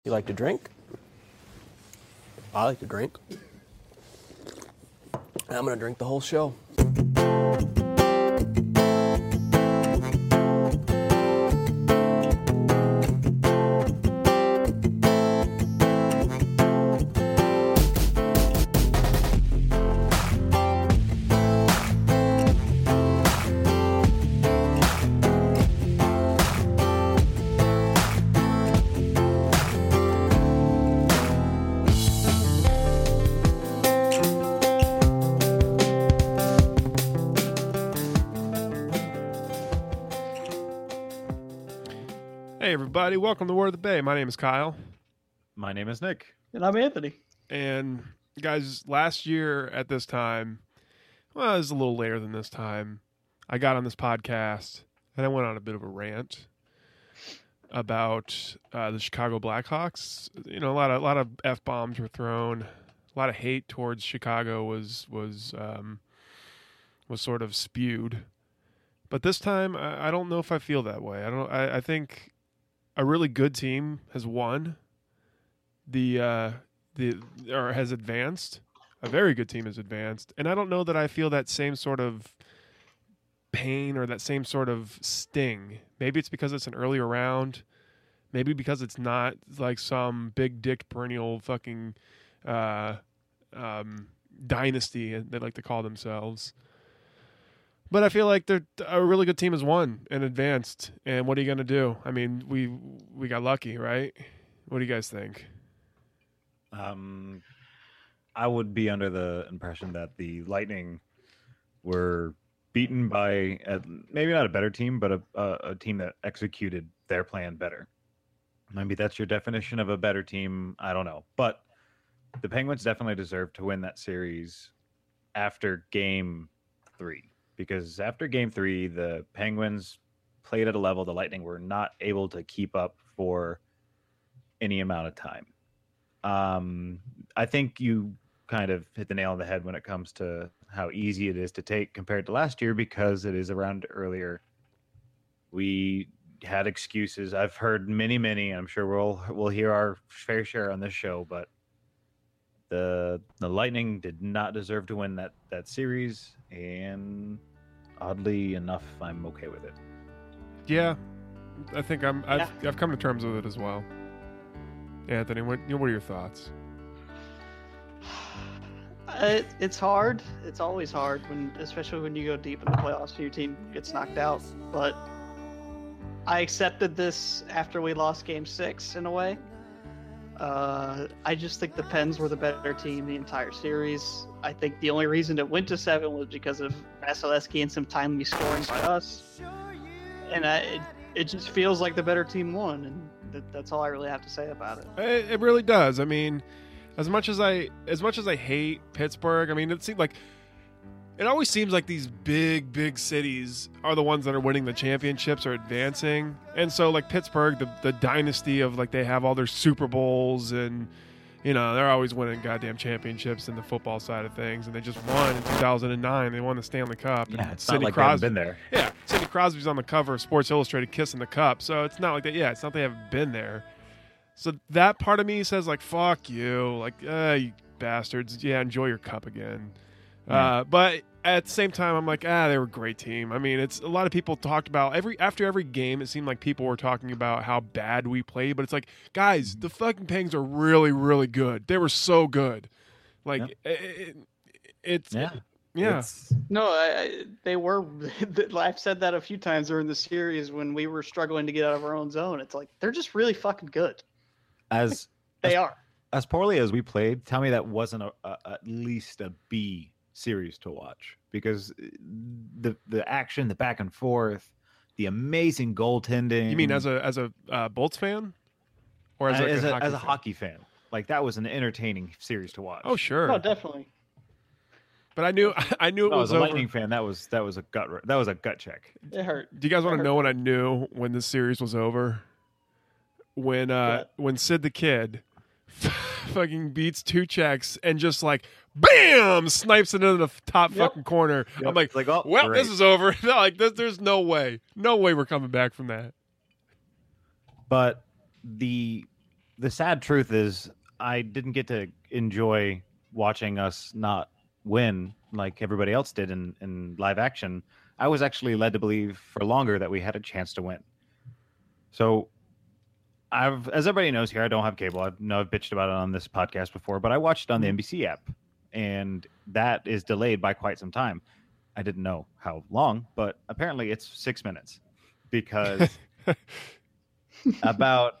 You like to drink? I like to drink. I'm going to drink the whole show. Hey everybody, welcome to Word of the Bay. My name is Kyle. My name is Nick. And I'm Anthony. And guys, last year at this time, well, it was a little later than this time, I got on this podcast and I went on a bit of a rant about the Chicago Blackhawks. You know, a lot of F-bombs were thrown. A lot of hate towards Chicago was sort of spewed. But this time, I don't know if I feel that way. I think a really good team has won. Or has advanced. A very good team has advanced, and I don't know that I feel that same sort of pain or that same sort of sting. Maybe it's because it's an earlier round. Maybe because it's not like some big dick perennial fucking dynasty they like to call themselves. But I feel like a really good team has won and advanced. And what are you going to do? I mean, we got lucky, right? What do you guys think? I would be under the impression that the Lightning were beaten by maybe not a better team, but a team that executed their plan better. Maybe that's your definition of a better team. I don't know. But the Penguins definitely deserve to win that series after Game 3. Because after Game 3, the Penguins played at a level the Lightning were not able to keep up for any amount of time. I think you kind of hit the nail on the head when it comes to how easy it is to take compared to last year because it is around earlier. We had excuses. I've heard many. I'm sure we'll hear our fair share on this show, but the Lightning did not deserve to win that series, and oddly enough, I'm okay with it. Yeah, I think I've come to terms with it as well. Anthony, what are your thoughts? It's hard. It's always hard especially when you go deep in the playoffs and your team gets knocked out. But I accepted this after we lost Game 6 in a way. I just think the Pens were the better team the entire series. I think the only reason it went to 7 was because of Vasilevsky and some timely scoring by us. And it just feels like the better team won, and that's all I really have to say about it. It really does. I mean, as much as I hate Pittsburgh, I mean, it always seems like these big cities are the ones that are winning the championships or advancing. And so like Pittsburgh, the dynasty of like they have all their Super Bowls and, you know, they're always winning goddamn championships in the football side of things. And they just won in 2009. They won the Stanley Cup. Yeah, it's Sidney not like they haven't been there. Yeah, Sidney Crosby's on the cover of Sports Illustrated kissing the cup. So it's not like that. Yeah, it's not they haven't been there. So that part of me says like, fuck you. Like, you bastards. Yeah, enjoy your cup again. Yeah. But at the same time, I'm like, they were a great team. I mean, it's a lot of people talked about after every game. It seemed like people were talking about how bad we played, but it's like, guys, the fucking Penguins are really, really good. They were so good. Like, it's No, they were. I've said that a few times during the series when we were struggling to get out of our own zone. It's like they're just really fucking good. They are. As poorly as we played, tell me that wasn't at least a B series to watch, because the action, the back and forth, the amazing goaltending. You mean as a Bolts fan, or as a hockey fan? Like, that was an entertaining series to watch. Oh sure, no, definitely. But I knew it was as a over. Lightning fan, that was a gut check. It hurt. Do you guys want to know when I knew when this series was over? When Sid the Kid fucking beats two checks and just like bam snipes it into the top fucking corner. Yep. I'm like, oh, well, great. this is over. Like, there's no way we're coming back from that. But the the sad truth is I didn't get to enjoy watching us not win like everybody else did in live action. I was actually led to believe for longer that we had a chance to win. So as everybody knows here, I don't have cable. I know I've bitched about it on this podcast before, but I watched it on the NBC app, and that is delayed by quite some time. I didn't know how long, but apparently it's 6 minutes because about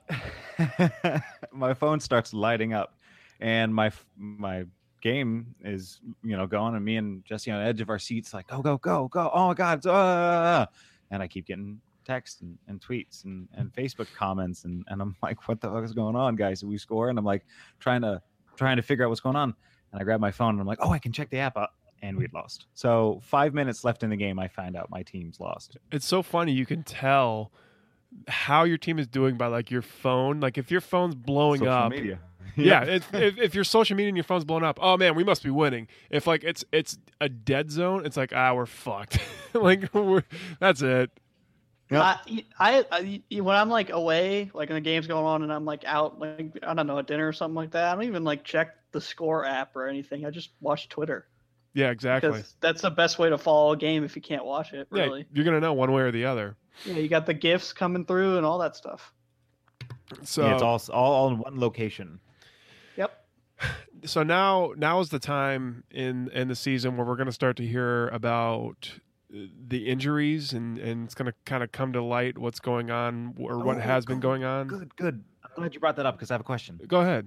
my phone starts lighting up, and my game is going, and me and Jesse on the edge of our seats like go, oh my god, and I keep getting texts and tweets and Facebook comments, and I'm like, what the fuck is going on, guys? Did we score? And I'm like trying to figure out what's going on, and I grab my phone and I'm like, oh, I can check the app out, and we'd lost. So 5 minutes left in the game, I find out my team's lost. It's so funny. You can tell how your team is doing by like your phone. Like if your phone's blowing Social up, media. yeah. If your social media and your phone's blowing up, oh man, we must be winning. If like it's a dead zone, it's like we're fucked. Like that's it. Yep. I when I'm like away, like when the game's going on and I'm like out, like I don't know, at dinner or something like that, I don't even like check the score app or anything. I just watch Twitter. Yeah, exactly. Because that's the best way to follow a game if you can't watch it. Really. Yeah, you're gonna know one way or the other. Yeah, you got the GIFs coming through and all that stuff. So Yeah, it's all in one location. Yep. So now is the time in the season where we're going to start to hear about the injuries, and it's going to kind of come to light what's going on or what has been going on. Good. I'm glad you brought that up because I have a question. Go ahead.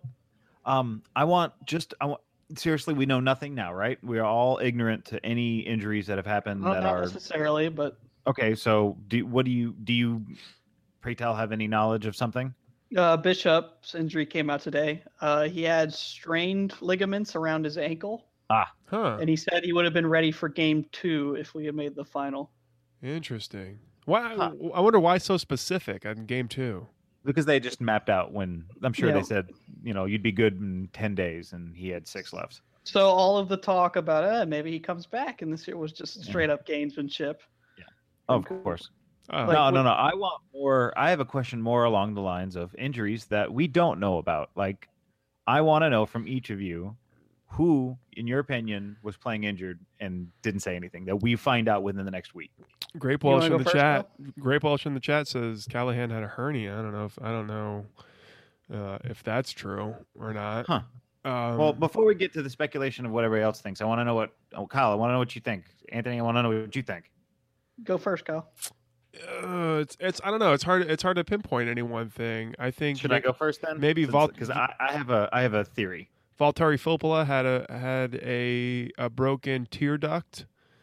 I want seriously, we know nothing now, right? We are all ignorant to any injuries that have happened Well, that not are necessarily, but okay. So do you pray tell have any knowledge of something? Bishop's injury came out today. He had strained ligaments around his ankle, Huh. and he said he would have been ready for game 2 if we had made the final. Interesting. Why? I wonder why so specific on game 2. Because they just mapped out when I'm sure Yeah. they said, you'd be good in 10 days, and he had 6 left. So all of the talk about maybe he comes back, and this year was just straight up gamesmanship. Of course. Oh. Like, No. I want more. I have a question more along the lines of injuries that we don't know about. Like, I want to know from each of you who, in your opinion, was playing injured and didn't say anything that we find out within the next week. Grape You Welsh wanna in go the first, chat. Grape Welsh in the chat says Callahan had a hernia. I don't know if that's true or not. Huh. Well, before we get to the speculation of what everybody else thinks, I want to know Kyle, I want to know what you think. Anthony, I want to know what you think. Go first, Kyle. It's I don't know. It's hard to pinpoint any one thing. I think Should I go first then? maybe because I have a theory. Valtteri Filppula had a broken tear duct,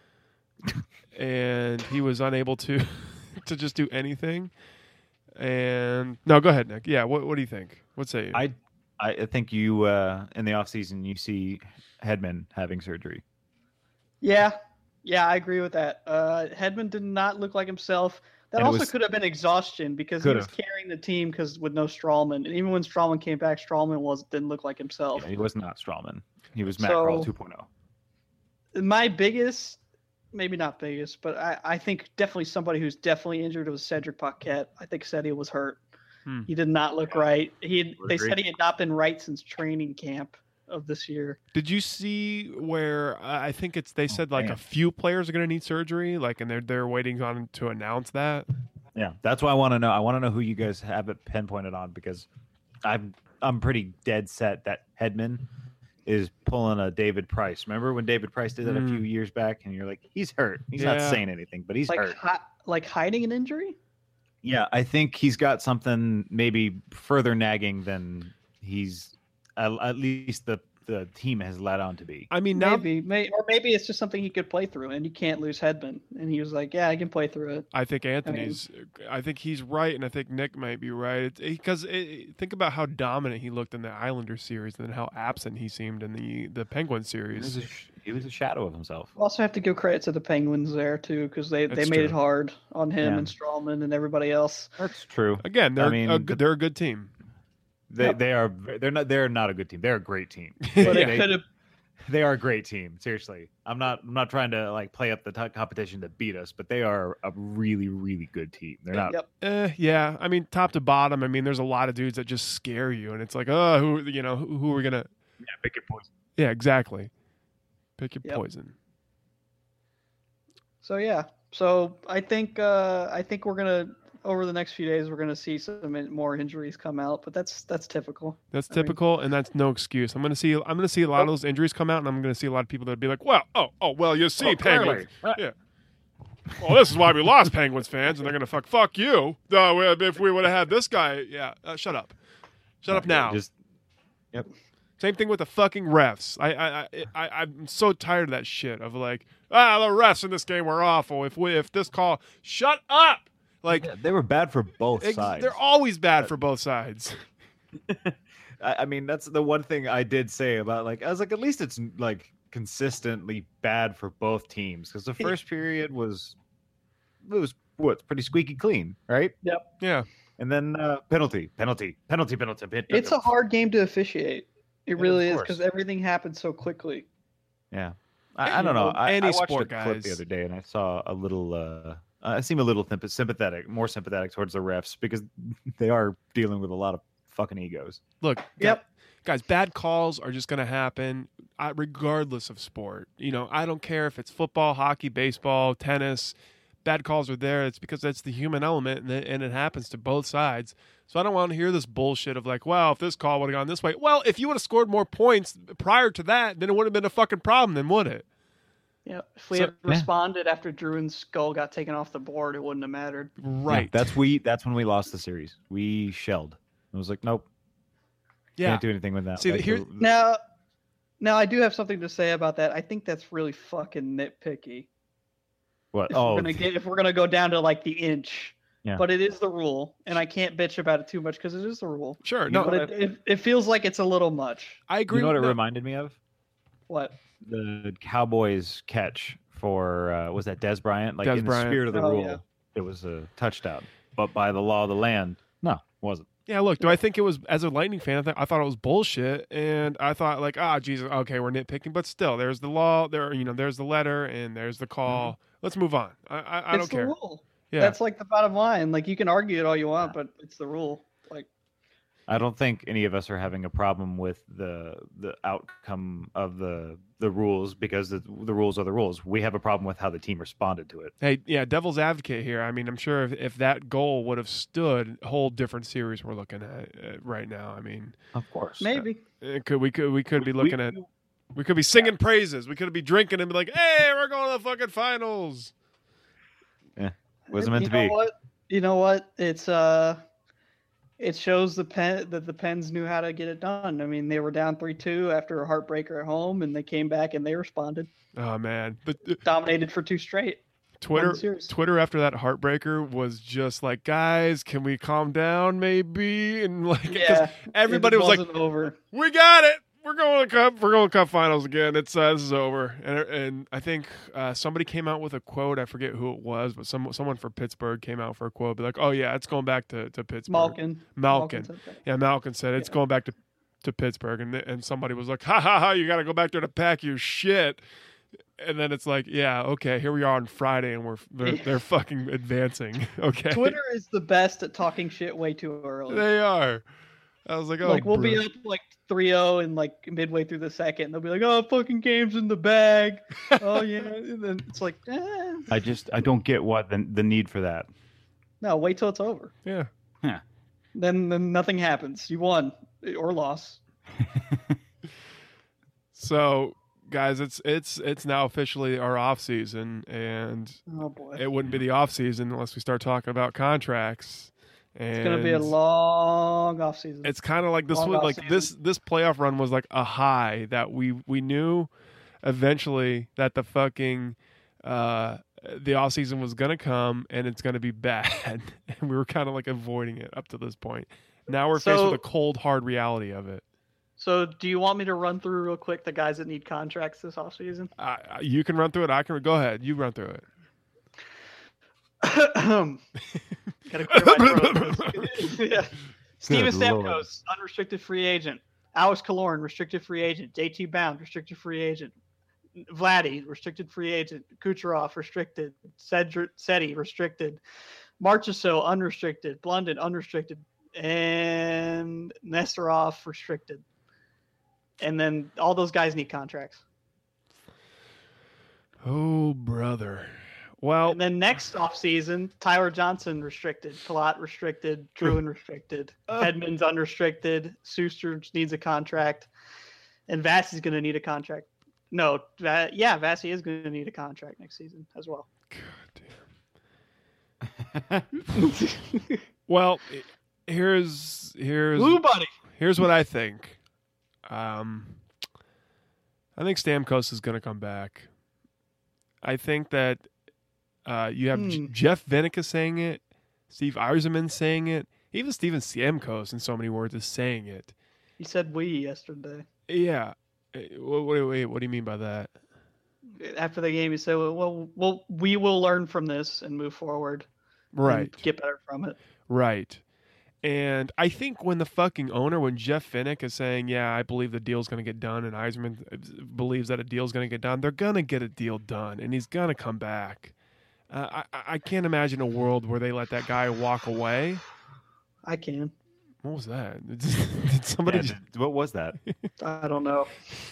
and he was unable to just do anything. And no, go ahead, Nick. Yeah, what do you think? What say you? I think you in the off season you see Hedman having surgery. Yeah, I agree with that. Hedman did not look like himself. That And it also was- could have been exhaustion because he was Could've. carrying the team with no Strawman. And even when Strawman came back, Strawman didn't look like himself. Yeah, he was not Strawman. He was Matt So- Carl 2.0. My biggest, maybe not biggest, but I think definitely somebody who's definitely injured was Cedric Paquette. I think Ceddy was hurt. He did not look right. They said he had not been right since training camp of this year. Did you see where I think they said like man. a few players are going to need surgery, like, and they're waiting on to announce that. Yeah, that's what I want to know. I want to know who you guys have it pinpointed on because I'm pretty dead set that Hedman is pulling a David Price. Remember when David Price did that a few years back, and you're like, he's hurt. He's not Yeah. saying anything, but he's hurt. Like hiding an injury? Yeah, I think he's got something maybe further nagging than he's at least the team has let on to be. I mean, now Maybe it's just something he could play through, and you can't lose Hedman. And he was like, "Yeah, I can play through it." I think I think he's right, and I think Nick might be right. Because think about how dominant he looked in the Islander series, and then how absent he seemed in the Penguin series. He was a shadow of himself. We also have to give credit to the Penguins there too, because they That's made true. it hard on him Yeah. and Strawman and everybody else. That's true. Again, they're I mean, they're a good team. They're not a good team. They're a great team. But Yeah. it could have They are a great team. Seriously, I'm not trying to like play up the competition to beat us, but they are a really, really good team. They're not. Yep. Yeah. I mean, top to bottom. I mean, there's a lot of dudes that just scare you, and it's like, oh, who are we gonna? Yeah, pick your poison. Yeah, exactly. Pick your Yep. poison. So yeah. So I think we're gonna over the next few days we're gonna see some more injuries come out, but that's typical. That's I mean- typical, and that's no excuse. I'm gonna see a lot of those injuries come out, and I'm gonna see a lot of people that be like, well, well, you see, Penguins. Yeah. Well, this is why we lost, Penguins fans, and they're gonna fuck you. If we would have had this guy, yeah. Shut up. Shut up now. Yep. Same thing with the fucking refs. I'm so tired of that shit of like, the refs in this game were awful. If this call, shut up. Like Yeah, they were bad for both sides. they're always bad for both sides. I mean, that's the one thing I did say about I was like, at least it's like consistently bad for both teams because the first period was pretty squeaky clean, right? Yeah. And then penalty. It's a hard game to officiate. It really is course. because everything happens so quickly. Yeah. I don't know. I Any watched sport, a clip guys. the other day and I saw a little. I seem a little sympathetic, more sympathetic towards the refs because they are dealing with a lot of fucking egos. Look, Yep. guys, bad calls are just going to happen regardless of sport. I don't care if it's football, hockey, baseball, tennis. Bad calls are there. It's because that's the human element, and it happens to both sides. So I don't want to hear this bullshit of like, well, if this call would have gone this way. Well, if you would have scored more points prior to that, then it would have been a fucking problem, then would it? Yeah. If we So- had responded after Druin's skull got taken off the board, it wouldn't have mattered. Right. Yeah, that's when we lost the series. We shelled. It was like, nope, Yeah. can't do anything with that. See, Like, here- Now I do have something to say about that. I think that's really fucking nitpicky. what? If we're gonna go down to like the inch. Yeah. But it is the rule, and I can't bitch about it too much because it is the rule. Sure. You No, know But it feels like it's a little much. I agree. you know what it with reminded me of? What? The Cowboys catch for was that Des Bryant? Like Des in Bryant. the spirit of the Oh, rule, yeah. it was a touchdown. But by the law of the land, no, it wasn't. Yeah, look, do I think it was, as a Lightning fan, I thought it was bullshit, and I thought like, Jesus, okay, we're nitpicking, but still, there's the law, there's the letter, and there's the call. Mm-hmm. Let's move on. I It's don't care. the rule. Yeah, That's like the bottom line. Like you can argue it all you want, but it's the rule. Like I don't think any of us are having a problem with the outcome of the rules because the rules are the rules. We have a problem with how the team responded to it. hey, yeah, devil's advocate here. I mean, I'm sure if that goal would have stood, a whole different series we're looking at right now. I mean, Of course, maybe. we could be looking at, we could be singing praises. We could be drinking and be like, hey, we're going to the fucking finals. wasn't meant You to know be. what? You know what? It's it shows that the Pens knew how to get it done. I mean, they were down 3-2 after a heartbreaker at home, and they came back and they responded, Oh man, but dominated for 2 straight. Won the series. Twitter after that heartbreaker was just like, guys, can we calm down maybe? And like, 'cause Yeah, everybody it was like, wasn't over. we got it. We're going to cup. We're going to cup finals again. It's this is over. And I think somebody came out with a quote. I forget who it was, but someone for Pittsburgh came out for a quote. Be like, oh yeah, it's going back to Pittsburgh. Malkin. said that. Yeah, Malkin said it's going back to Pittsburgh, and somebody was like, ha ha ha, you got to go back there to pack your shit. And then it's like, yeah, okay, here we are on Friday, and they're fucking advancing. Okay, Twitter is the best at talking shit way too early. they are. I was like, oh, Like we'll be Bruce. up like 3-0 and like midway through the second, they'll be like, "Oh, fucking game's in the bag." Oh yeah, and then it's like, I don't get what the need for that. no, wait till it's over. Yeah. Then nothing happens. You won or lost. So, guys, it's now officially our off season, and Oh boy, it wouldn't be the off season unless we start talking about contracts. And it's gonna be a long off season. It's kind of like this long was like off-season. this playoff run was like a high that we knew eventually that the fucking the off season was gonna come and it's gonna be bad, and we were kind of like avoiding it up to this point. Now we're faced So- with a cold, hard reality of it. So, do you want me to run through real quick the guys that need contracts this off season? You can run through it. I can go ahead. You run through it. Gotta clear my throat. Yeah. Steven Good Lord. Stamkos, unrestricted free agent. Alex Killorn, restricted free agent. JT Bound, restricted free agent. Vladdy, restricted free agent. Kucherov, restricted. Seti, restricted. Marchessault, unrestricted. Blunden, unrestricted. And Nesterov, restricted. And then all those guys need contracts. Oh, brother. Well, And then next offseason, Tyler Johnson restricted, Palat restricted, Druin restricted, Hedman's unrestricted, Suster needs a contract, and Vassey's going to need a contract. No, Vassey is going to need a contract next season as well. God damn. Well, here's Blue Buddy. Here's what I think. I think Stamkos is going to come back. I think that you have Jeff Vinica saying it, Steve Yzerman saying it, even Steven Stamkos in so many words is saying it. He said we yesterday. Yeah. What do you mean by that? After the game, he said, well, we will learn from this and move forward. Right. And get better from it. Right. And I think when the fucking owner, when Jeff Finnick is saying, yeah, I believe the deal's going to get done, and Yzerman believes that a deal's going to get done, they're going to get a deal done, and he's going to come back. I can't imagine a world where they let that guy walk away. I can. What was that? Did somebody what was that? I don't know.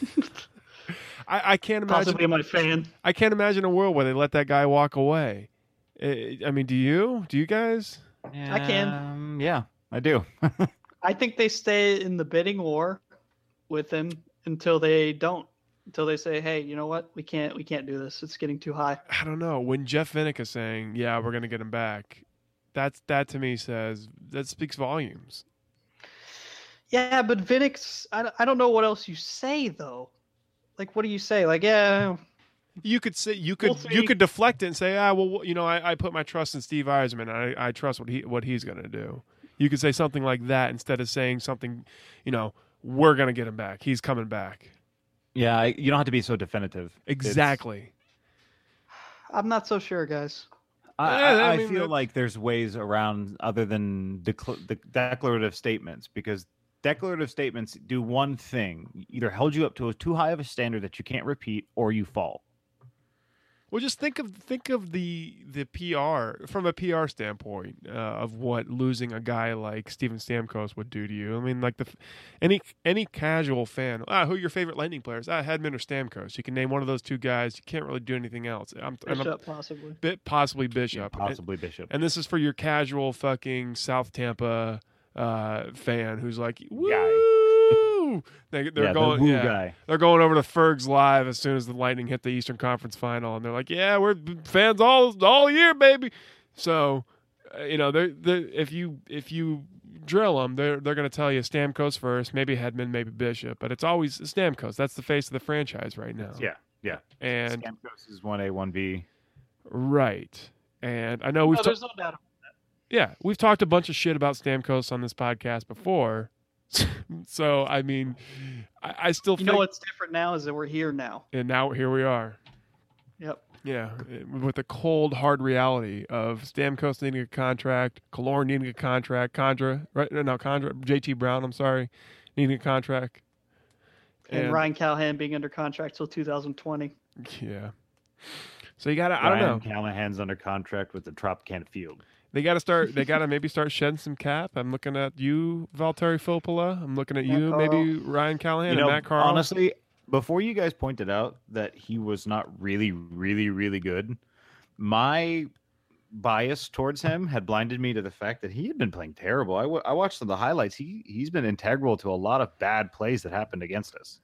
I can't imagine. Possibly my fan. I can't imagine a world where they let that guy walk away. I mean, do you? Do you guys? I can. Yeah, I do. I think they stay in the bidding war with him until they don't. Until they say, "Hey, you know what? We can't do this. It's getting too high." I don't know. When Jeff Vinica is saying, "Yeah, we're going to get him back," that to me says that speaks volumes. Yeah, but Vinnick's. I don't know what else you say though. Like, what do you say? Like, yeah. You could say you We'll could deflect it and say, well, you know, I put my trust in Steve Yzerman. I trust what he's going to do. You could say something like that instead of saying something, you know, we're going to get him back. He's coming back. Yeah, you don't have to be so definitive. Exactly. I'm not so sure, guys. I feel like there's ways around other than the declarative statements, because declarative statements do one thing: either hold you up to too high of a standard that you can't repeat, or you fall. Well, just think of the PR from a PR standpoint of what losing a guy like Steven Stamkos would do to you. I mean, like any casual fan, who are your favorite Lightning players? Hedman or Stamkos. You can name one of those two guys. You can't really do anything else. Bishop, possibly. Possibly Bishop. Yeah, possibly Bishop. And this is for your casual fucking South Tampa fan who's like, woo! They're going, guy. They're going over to Fergs Live as soon as the Lightning hit the Eastern Conference Final, and they're like, "Yeah, we're fans all year, baby." So, you know, if you drill them, they're going to tell you Stamkos first, maybe Hedman, maybe Bishop, but it's always Stamkos. That's the face of the franchise right now. Yeah. And Stamkos is 1A, 1B. Right. And I know there's no doubt about that. Yeah, we've talked a bunch of shit about Stamkos on this podcast before. So, I mean, I still think... You know what's different now is that we're here now. And now here we are. Yep. Yeah, with the cold, hard reality of Stamkos needing a contract, Killorn needing a contract, JT Brown, I'm sorry, needing a contract. And Ryan Callahan being under contract till 2020. Yeah. So you got to, I don't know. Ryan Callahan's under contract with the Tropicana Field. They got to maybe start shedding some cap. I'm looking at you, Valtteri Filppula. I'm looking at you, maybe Ryan Callahan and Matt Carl. Honestly, before you guys pointed out that he was not really, really, really good, my bias towards him had blinded me to the fact that he had been playing terrible. I watched some of the highlights. He's been integral to a lot of bad plays that happened against us.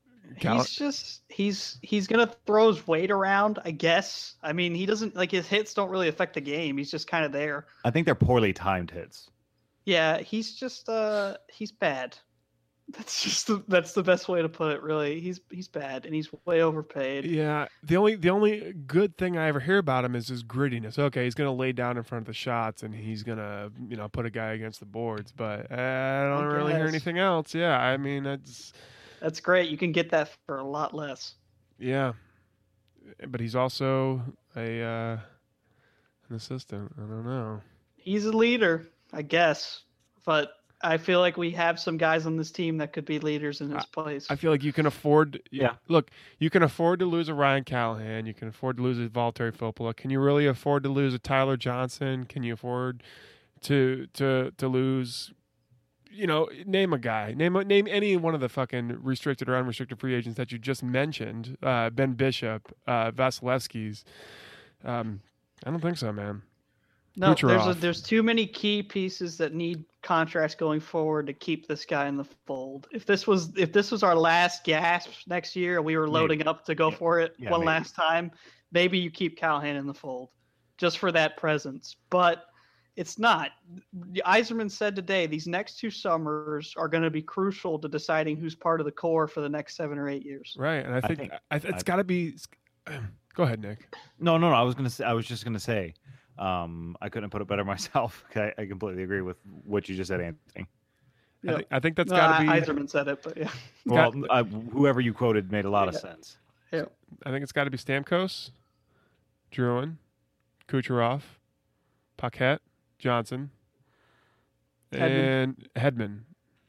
He's gonna throw his weight around, I guess. I mean, he doesn't, like, his hits don't really affect the game. He's just kind of there. I think they're poorly timed hits. Yeah, he's just he's bad. That's the best way to put it, really. He's bad and he's way overpaid. Yeah, the only good thing I ever hear about him is his grittiness. Okay, he's gonna lay down in front of the shots and he's gonna put a guy against the boards, but I don't really hear anything else. Yeah, I mean that's great. You can get that for a lot less. Yeah, but he's also an assistant. I don't know. He's a leader, I guess, but I feel like we have some guys on this team that could be leaders in his place. I feel like you can afford. Yeah. Look, you can afford to lose a Ryan Callahan. You can afford to lose a Valtteri Filppula. Can you really afford to lose a Tyler Johnson? Can you afford to lose? Name a guy. Name any one of the fucking restricted or unrestricted free agents that you just mentioned. Ben Bishop, Vasilevsky's. I don't think so, man. No, Kucherov. there's too many key pieces that need contracts going forward to keep this guy in the fold. If this was our last gasp next year and we were loading up to go for it Yeah, one maybe. last time, maybe you keep Callahan in the fold just for that presence. But it's not. Yzerman said today these next 2 summers are going to be crucial to deciding who's part of the core for the next 7 or 8 years. Right, and I think it's got to be. Go ahead, Nick. No. I was just gonna say, I couldn't put it better myself. I completely agree with what you just said, Anthony. Yeah. I think that's got to be. Yzerman said it, but yeah. Well, whoever you quoted made a lot of sense. Yeah. I think it's got to be Stamkos, Drouin, Kucherov, Paquette, Johnson, and Hedman.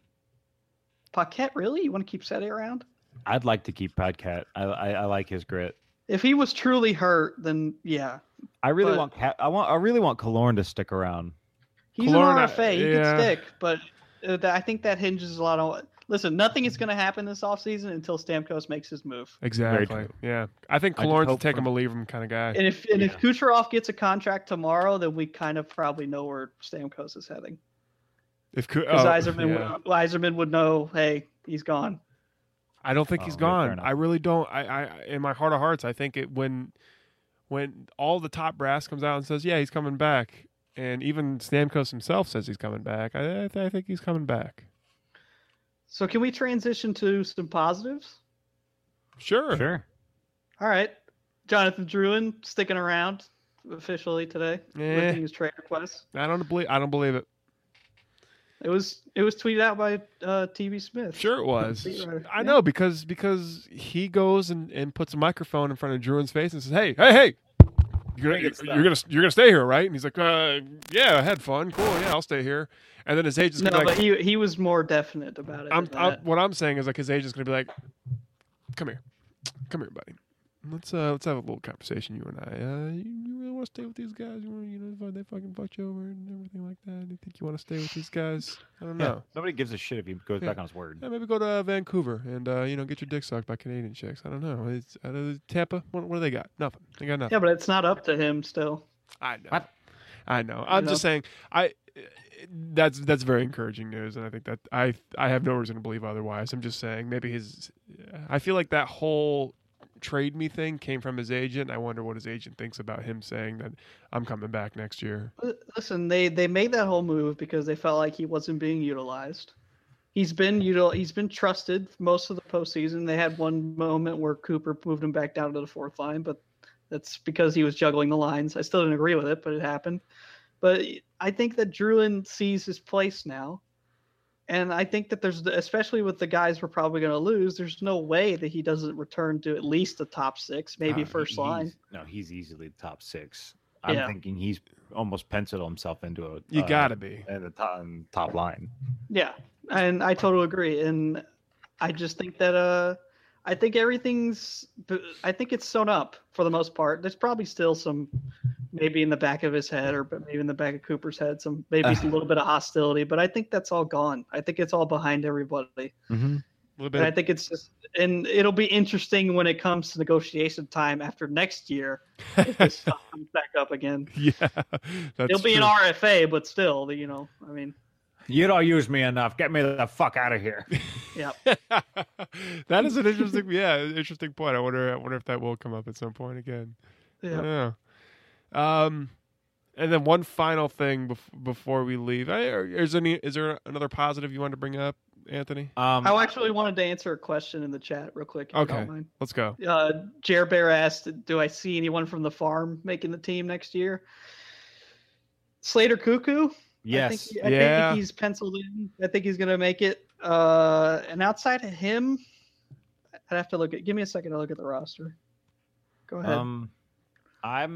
Paquette, really? You want to keep Seti around? I'd like to keep Padcat. I like his grit. If he was truly hurt, then yeah. I really But- want Killorn to stick around. He's Killorn, an RFA. He yeah. can stick, but I think that hinges a lot on. Listen, nothing is going to happen this offseason until Stamkos makes his move. Exactly. true. Yeah, I think I just Killorn's a hope take for- him or leave him kind of guy. And if Kucherov gets a contract tomorrow, then we kind of probably know where Stamkos is heading. If Because Yzerman would know, hey, he's gone. I don't think Oh, he's yeah, fair gone. enough. I really don't. I in my heart of hearts, I think it when all the top brass comes out and says, yeah, he's coming back, and even Stamkos himself says he's coming back. I think he's coming back. So can we transition to some positives? Sure. Sure. All right. Jonathan Drouin sticking around officially today, lifting his trade request. I don't believe it. It was tweeted out by TV Smith. Sure, it was. Beat writer. I Yeah. know because he goes and puts a microphone in front of Druin's face and says, "Hey, you're gonna stay here, right?" And he's like, "Yeah, I had fun, cool, yeah, I'll stay here." And then his agent's No, gonna be but like, he was more definite about it. than that. what I'm saying is like his agent's gonna be like, "Come here, buddy. Let's have a little conversation, you and I. You really want to stay with these guys? If they fucking fucked you over and everything like that. Do you think you want to stay with these guys? I don't know. Nobody gives a shit if he goes back on his word. Yeah, maybe go to Vancouver and get your dick sucked by Canadian chicks. I don't know. It's Tampa. What do they got? Nothing. They got nothing. Yeah, but it's not up to him still. I know. What? I know. I'm just saying. That's very encouraging news, and I think that I have no reason to believe otherwise. I'm just saying maybe I feel like that whole trade me thing came from his agent. I wonder what his agent thinks about him saying that I'm coming back next year. Listen, they made that whole move because they felt like he wasn't being utilized. He's been trusted most of the postseason. They had one moment where Cooper moved him back down to the 4th line, but that's because he was juggling the lines. I still didn't agree with it, but it happened. But I think that Drouin sees his place now. And I think that especially with the guys we're probably going to lose, there's no way that he doesn't return to at least the top 6, maybe first line. He's easily the top 6. I'm thinking he's almost penciled himself into a. You gotta be at the top line. Yeah, and I totally agree. And I just think that I think it's sewn up for the most part. There's probably still some, maybe in the back of his head or maybe in the back of Cooper's head, maybe a little bit of hostility. But I think that's all gone. I think it's all behind everybody. Mm-hmm. a little bit. And I think it's just, and it'll be interesting when it comes to negotiation time after next year if this stuff comes back up again. Yeah, that's It'll be an true. RFA, but still, I mean, You don't use me enough. Get me the fuck out of here. yeah. That is an interesting point. I wonder if that will come up at some point again. I don't Yeah. know. And then one final thing before we leave. Is there another positive you want to bring up, Anthony? I actually wanted to answer a question in the chat real quick. If you Okay, don't mind. let's go. Jer Bear asked, "Do I see anyone from the farm making the team next year?" Slater Cuckoo. Yes. I think he's penciled in. I think he's going to make it. And outside of him, I'd have to look at. Give me a second to look at the roster. Go ahead.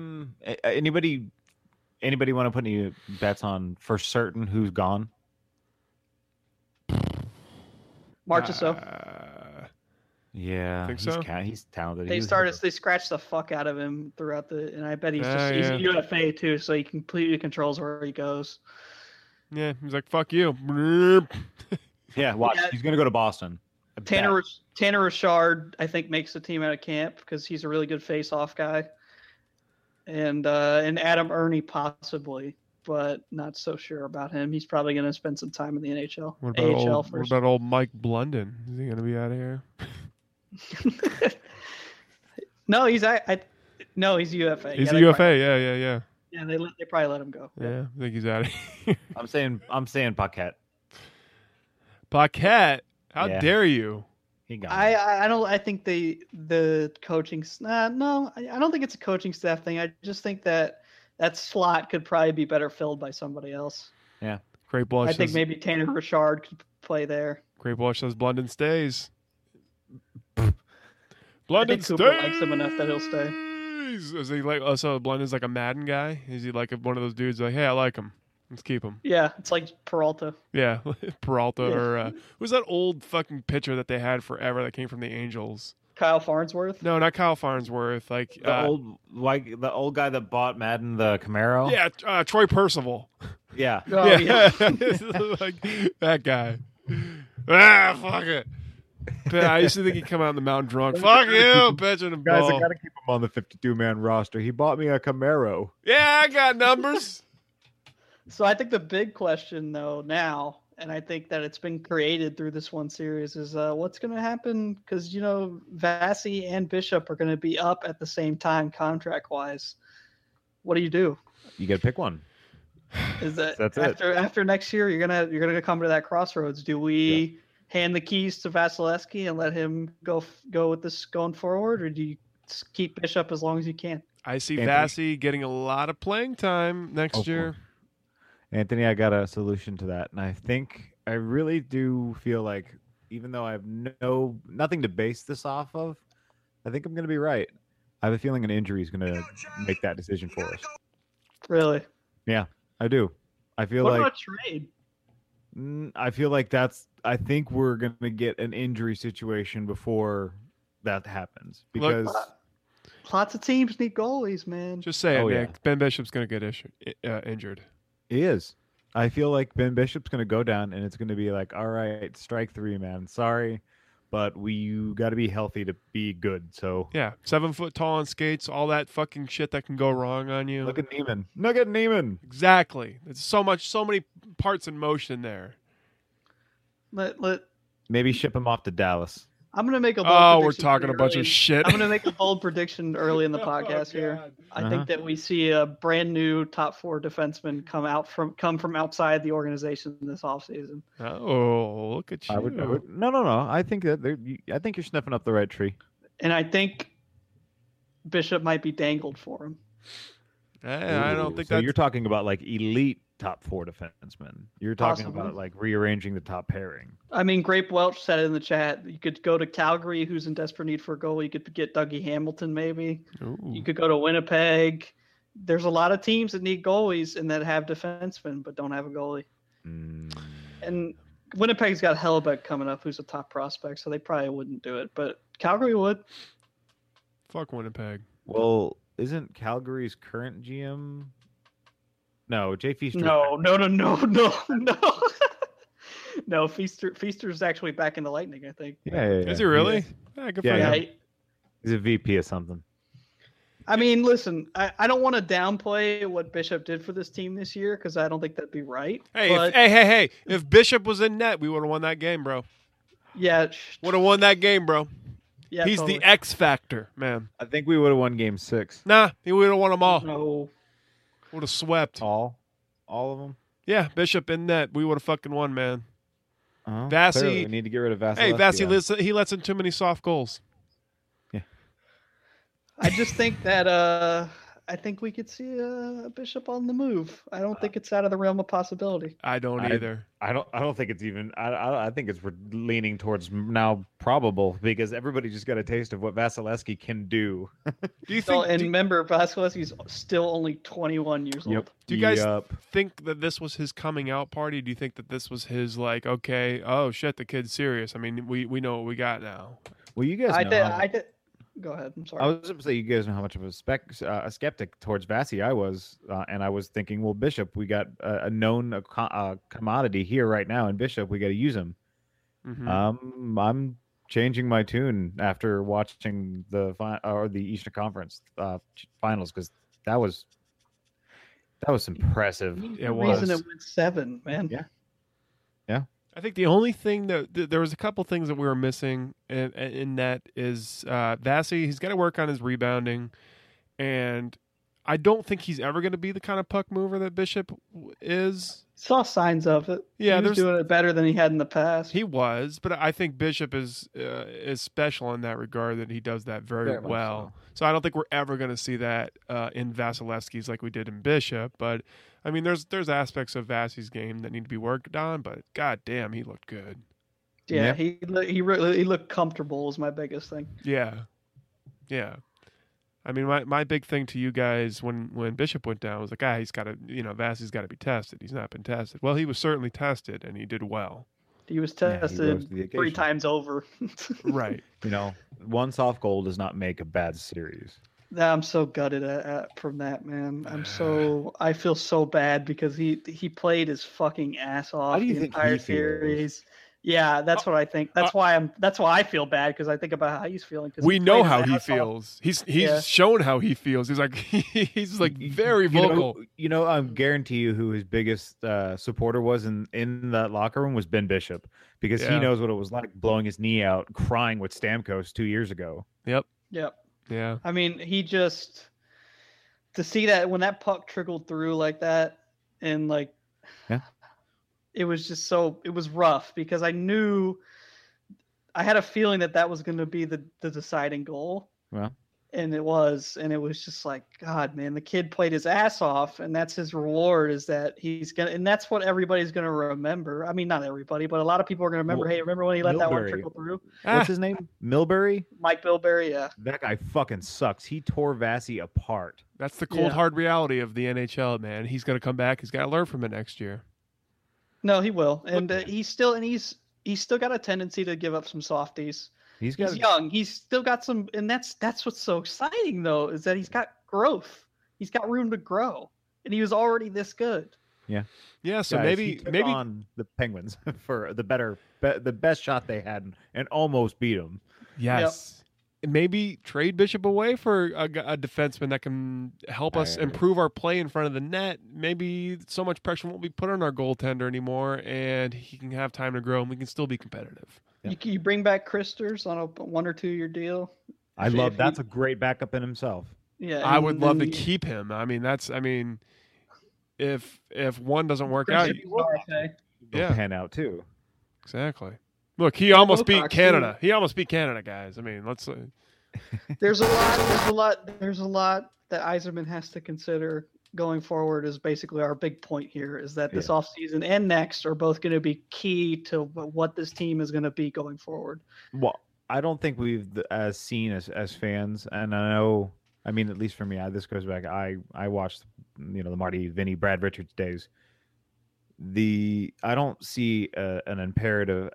Anybody want to put any bets on for certain who's gone? Marchessault. Yeah, Think he's so? He's talented. They scratched the fuck out of him throughout and I bet he's he's yeah. a UFA too, so he completely controls where he goes. Yeah, he's like, fuck you. Yeah, watch. Yeah. He's gonna go to Boston. I Tanner bet. Richard, I think, makes the team out of camp because he's a really good face-off guy, and Adam Ernie possibly, but not so sure about him. He's probably going to spend some time in the NHL. What about AHL old, first. what about old Mike Blunden? Is he going to be out of here? No, he's he's UFA. He's Yeah, a they UFA. probably- Yeah. Yeah, they probably let him go. Yeah, I think he's out of here. I'm saying Paquette. Paquette, how Yeah. dare you? He got it. I don't. I think the coaching. No, I don't think it's a coaching staff thing. I just think that slot could probably be better filled by somebody else. Great Blush. I think maybe Tanner Richard could play there. Great Blush says Blunden stays. I Blunden think stays. Cooper likes him enough that he'll stay. Is he like also Blunden's like a Madden guy? Is he like one of those dudes like, hey, I like him. Let's keep him. Yeah, it's like Peralta. Yeah, Peralta Yeah. or who's that old fucking pitcher that they had forever that came from the Angels? Kyle Farnsworth. No, not Kyle Farnsworth. Like the old guy that bought Madden the Camaro. yeah, Troy Percival. Yeah. Oh, yeah. Like that guy. Fuck it. I used to think he'd come out in the mountain drunk. Fuck you, pitching a Guys, ball. I gotta keep him on the 52-man roster. He bought me a Camaro. Yeah, I got numbers. So I think the big question though now, and I think that it's been created through this one series, is what's going to happen because Vasi and Bishop are going to be up at the same time contract wise. What do you do? You gotta pick one. Is that That's it. after next year you're gonna come to that crossroads? Do we hand the keys to Vasilevsky and let him go with this going forward, or do you keep Bishop as long as you can? I see Anthony. Vasi getting a lot of playing time next year. Anthony, I got a solution to that, and I really do feel like, even though I have nothing to base this off of, I think I'm going to be right. I have a feeling an injury is going to make that decision for us. Really? Yeah, I do. I feel What like about trade? I feel like I think we're going to get an injury situation before that happens because Lots of teams need goalies, man. Just say it, Oh, Nick. yeah. Ben Bishop's going to get injured. he is. I feel like Ben Bishop's going to go down, and it's going to be like, all right, strike three, man. Sorry, but you got to be healthy to be good. So Yeah, 7 foot tall on skates, all that fucking shit that can go wrong on you. look at Neiman. Look at Neiman. Exactly. There's so many parts in motion there. Maybe ship him off to Dallas. I'm gonna make a bold Oh, we're prediction talking a pretty bunch early of shit. I'm gonna make a bold prediction early in the podcast here. I think that we see a brand new top 4 defenseman come from outside the organization this offseason. Oh, look at you. I would no. I think I think you're sniffing up the right tree. And I think Bishop might be dangled for him. I don't think so. that's You're talking about like elite top 4 defensemen. You're talking Possibly. about like rearranging the top pairing. I mean, Grape Welch said it in the chat. You could go to Calgary, who's in desperate need for a goal. You could get Dougie Hamilton, maybe. Ooh. You could go to Winnipeg. There's a lot of teams that need goalies and that have defensemen but don't have a goalie. And Winnipeg's got Hellebuck coming up, who's a top prospect, so they probably wouldn't do it. But Calgary would. Fuck Winnipeg. Well, isn't Calgary's current GM? No, Jay Feaster. No. No, Feaster's actually back in the Lightning, I think. Yeah. Is he really? Yeah, good for Yeah, him. yeah. He's a VP of something. I mean, listen, I don't want to downplay what Bishop did for this team this year because I don't think that'd be right. Hey, but hey! If Bishop was in net, we would have won that game, bro. yeah, Would have won that game, bro. yeah, He's totally. the X factor, man. I think we would have won Game 6. Nah, he would have won them all. No, Would have swept. All of them. Yeah, Bishop in net, we would have fucking won, man. Oh, Vasi- clearly we need to get rid of Vasilevsky. Hey, Vasi, then. he lets in too many soft goals. I just think that I think we could see a Bishop on the move. I don't think it's out of the realm of possibility. I don't either. I don't think it's even. I think it's leaning towards now probable because everybody just got a taste of what Vasilevsky can do. Do you So, think? and remember, Vasilevsky's still only 21 years old. Do you guys think that this was his coming out party? Do you think that this was his like, okay, oh shit, the kid's serious? I mean, we know what we got now. Well, you guys know. I did. Go ahead. I'm sorry. I was going to say, you guys know how much of a skeptic towards Vasi I was, and I was thinking, well, Bishop, we got a known commodity here right now, and Bishop, we got to use him. Mm-hmm. I'm changing my tune after watching the Eastern Conference finals because that was impressive. The reason it went 7, man. Yeah. I think the only thing that there was a couple things that we were missing in that is Vasi. He's got to work on his rebounding, and I don't think he's ever going to be the kind of puck mover that Bishop is. Saw signs of it. Yeah, he was doing it better than he had in the past. He was, but I think Bishop is special in that regard that he does that very well. So I don't think we're ever going to see that in Vasilevsky's like we did in Bishop. But I mean, there's aspects of Vasi's game that need to be worked on. But god damn, he looked good. Yeah, he looked comfortable. Was my biggest thing. Yeah. I mean, my big thing to you guys when Bishop went down was like, he's got to, Vasi's got to be tested. He's not been tested. Well, he was certainly tested, and he did well. He was tested 3 times over. Right. One soft goal does not make a bad series. I'm so gutted from that, man. I feel so bad because he played his fucking ass off the entire series. Yeah, that's what I think. That's why I feel bad because I think about how he's feeling. We know how he feels. He's shown how he feels. He's like he's like very vocal. I guarantee you who his biggest supporter was in that locker room was Ben Bishop because he knows what it was like blowing his knee out, crying with Stamkos 2 years ago. Yep. Yeah. I mean, to see that when that puck trickled through like that, and like. Yeah. It was just it was rough because I had a feeling that was going to be the deciding goal. Well, and it was just like, God, man, the kid played his ass off, and that's his reward is that and that's what everybody's going to remember. I mean, not everybody, but a lot of people are going to remember, hey, remember when he let that one trickle through? What's his name? Milbury? Mike Milbury, yeah. That guy fucking sucks. He tore Vasi apart. That's the cold, hard reality of the NHL, man. He's going to come back. He's got to learn from it next year. No, he will, and he's still got a tendency to give up some softies. He's young. He's still got some, and that's what's so exciting though is that he's got growth. He's got room to grow, and he was already this good. Yeah. So guys, maybe on the Penguins for the best shot they had and almost beat them. Yes. Yep. Maybe trade Bishop away for a defenseman that can help us improve our play in front of the net. Maybe so much pressure won't be put on our goaltender anymore, and he can have time to grow, and we can still be competitive. Yeah. You bring back Christers on a 1 or 2 year deal. That's a great backup in himself. Yeah, I would love to keep him. I mean, if one doesn't work out, pan out too. Exactly. Look, he almost beat Canada. He almost beat Canada, guys. I mean, let's. There's a lot that Yzerman has to consider going forward. Is basically our big point here. Is that this offseason and next are both going to be key to what this team is going to be going forward. Well, I don't think we've seen as fans, and I know. I mean, at least for me, this goes back. I watched, the Marty, Vinny, Brad Richards days. I don't see an imperative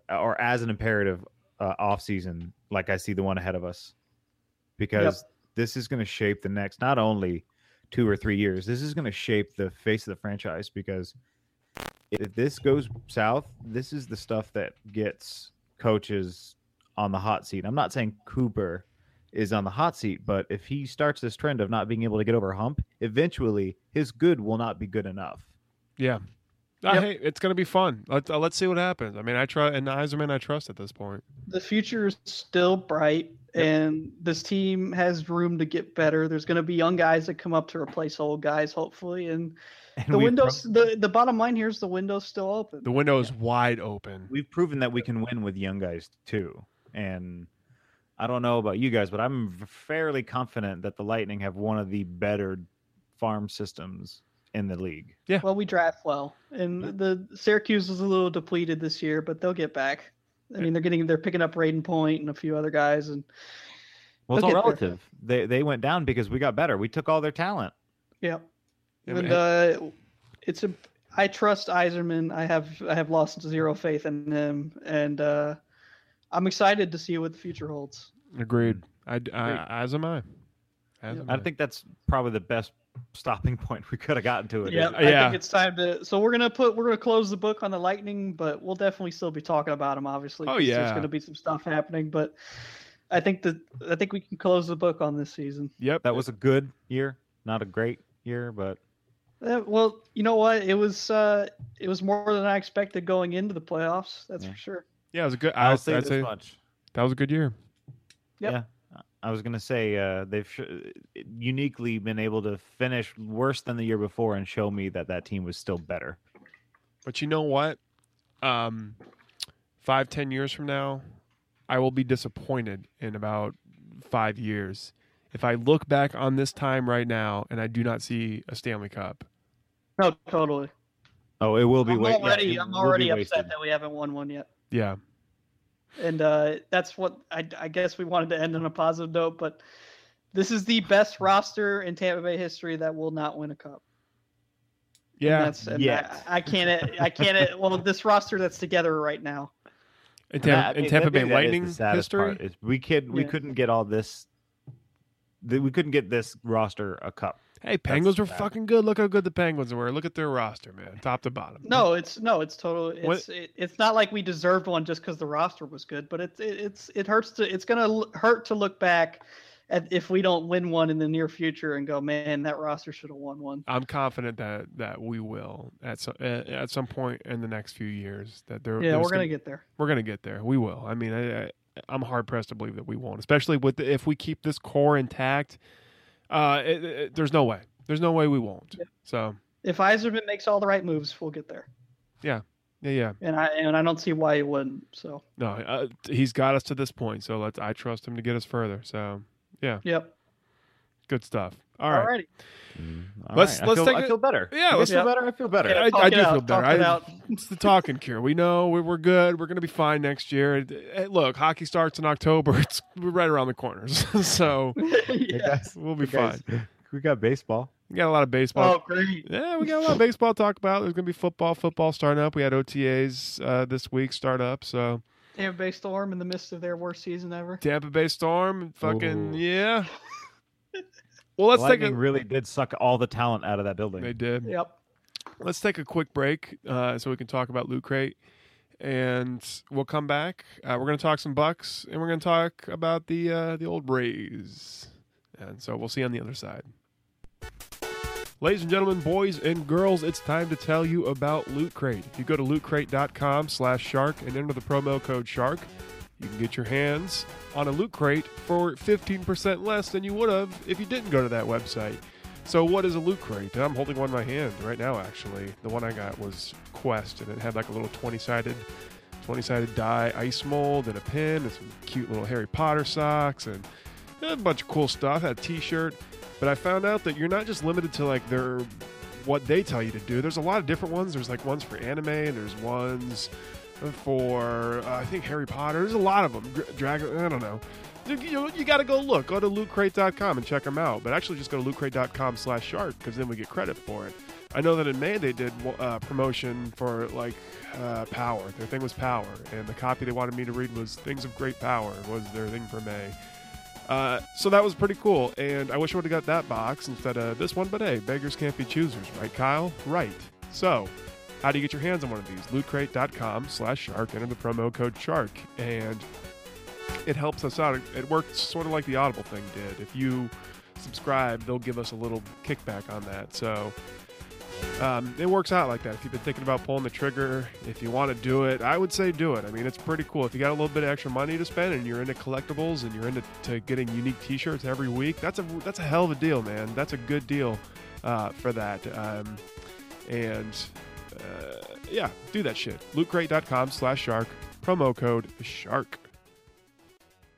off season like I see the one ahead of us, because this is going to shape the next not only 2 or 3 years. This is going to shape the face of the franchise, because if this goes south, this is the stuff that gets coaches on the hot seat. I'm not saying Cooper is on the hot seat, but if he starts this trend of not being able to get over a hump, eventually his good will not be good enough. Yeah. Hey, it's going to be fun. Let's see what happens. I mean, Yzerman I trust at this point. The future is still bright, and this team has room to get better. There's going to be young guys that come up to replace old guys, hopefully. And the windows, the bottom line here is the window's still open. The window is wide open. We've proven that we can win with young guys too. And I don't know about you guys, but I'm fairly confident that the Lightning have one of the better farm systems in the league. Well, we draft well, and the Syracuse was a little depleted this year, but they'll get back. I mean, they're picking up Raiden Point and a few other guys, and Well, it's they'll all get there. relative. They went down because we got better. We took all their talent. Yeah. Yeah, And I trust Iserman. I have lost zero faith in him, and I'm excited to see what the future holds. Agreed. As am I. I think that's probably the best stopping point we could have gotten to it. Yeah, I Yeah. think it's time to. So we're gonna close the book on the Lightning, but we'll definitely still be talking about them. Obviously, Oh, 'cause yeah. there's gonna be some stuff happening, but I think we can close the book on this season. Yep. That was a good year, not a great year, but Well, you know what? It was more than I expected going into the playoffs. That's Yeah. for sure. Yeah, it was a good. I'll say I'd this say much. that was a good year. Yep. Yeah, I was gonna say they've uniquely been able to finish worse than the year before and show me that team was still better. But you know what? 5-10 years from now, I will be disappointed in about 5 years if I look back on this time right now and I do not see a Stanley Cup. No, totally. Oh, it will be. I'm it already will be upset wasted. that we haven't won one yet. Yeah. And that's what I guess we wanted to end on a positive note. But this is the best roster in Tampa Bay history that will not win a cup. Yeah. Yet. I can't. Well, this roster that's together right now. In That- Tampa Bay maybe that is the Lightning saddest history. part, is we couldn't get all this. We couldn't get this roster a cup. Hey, Penguins were bad. fucking good. Look how good the Penguins were. Look at their roster, man, top to bottom. No, it's totally. What- It's not like we deserved one just because the roster was good. But it hurts to. It's gonna hurt to look back at if we don't win one in the near future and go, man, that roster should have won one. I'm confident that we will at some point in the next few years. That there. Yeah, there's we're gonna get there. We're gonna get there. We will. I mean, I'm hard pressed to believe that we won't, especially if we keep this core intact. There's no way. There's no way we won't. Yeah. So If Yzerman makes all the right moves, we'll get there. yeah. And I don't see why he wouldn't. So No, he's got us to this point. So I trust him to get us further. So yep. good stuff. All right. Alrighty. All Let's right. take I it- feel better. Yeah, You let's- guys feel better. I feel better. Yeah. I Talk it do out, feel better. talk it out. It's the talking cure. We know we're good. We're going to be fine next year. Hey, look, hockey starts in October. We're right around the corners. So Yeah. guys, we'll be you guys, fine. We got baseball. We got a lot of baseball. Oh, great. Yeah, we got a lot of baseball to talk about. There's going to be football starting up. We had OTAs this week start up. So Tampa Bay Storm in the midst of their worst season ever. Tampa Bay Storm, fucking Ooh. yeah. Well, let's take Lightning a. really did suck all the talent out of that building. They did. Yep. Let's take a quick break so we can talk about Loot Crate, and we'll come back. We're going to talk some Bucks, and we're going to talk about the old Rays, and so we'll see you on the other side. Ladies and gentlemen, boys and girls, it's time to tell you about Loot Crate. If you go to lootcrate.com/shark and enter the promo code SHARK, you can get your hands on a Loot Crate for 15% less than you would have if you didn't go to that website. So what is a Loot Crate? I'm holding one in my hand right now, actually. The one I got was Quest, and it had like a little 20-sided die ice mold and a pin and some cute little Harry Potter socks and a bunch of cool stuff. Had a t-shirt. But I found out that you're not just limited to like what they tell you to do. There's a lot of different ones. There's like ones for anime, and there's ones for I think Harry Potter. There's a lot of them. Dragon, I don't know. You got to go look. Go to lootcrate.com and check them out. But actually, just go to lootcrate.com/shark because then we get credit for it. I know that in May they did promotion for like Power. Their thing was Power, and the copy they wanted me to read was Things of Great Power was their thing for May. So that was pretty cool, and I wish I would have got that box instead of this one, but hey, beggars can't be choosers, right, Kyle? Right. So, how do you get your hands on one of these? lootcrate.com/shark, enter the promo code SHARK, and it helps us out. It works sort of like the Audible thing did. If you subscribe, they'll give us a little kickback on that, so it works out like that. If you've been thinking about pulling the trigger, if you want to do it, I would say do it. I mean, it's pretty cool. If you got a little bit of extra money to spend and you're into collectibles and you're into getting unique T-shirts every week, that's a hell of a deal, man. That's a good deal for that. Yeah, do that shit. LootCrate.com/shark. Promo code SHARK.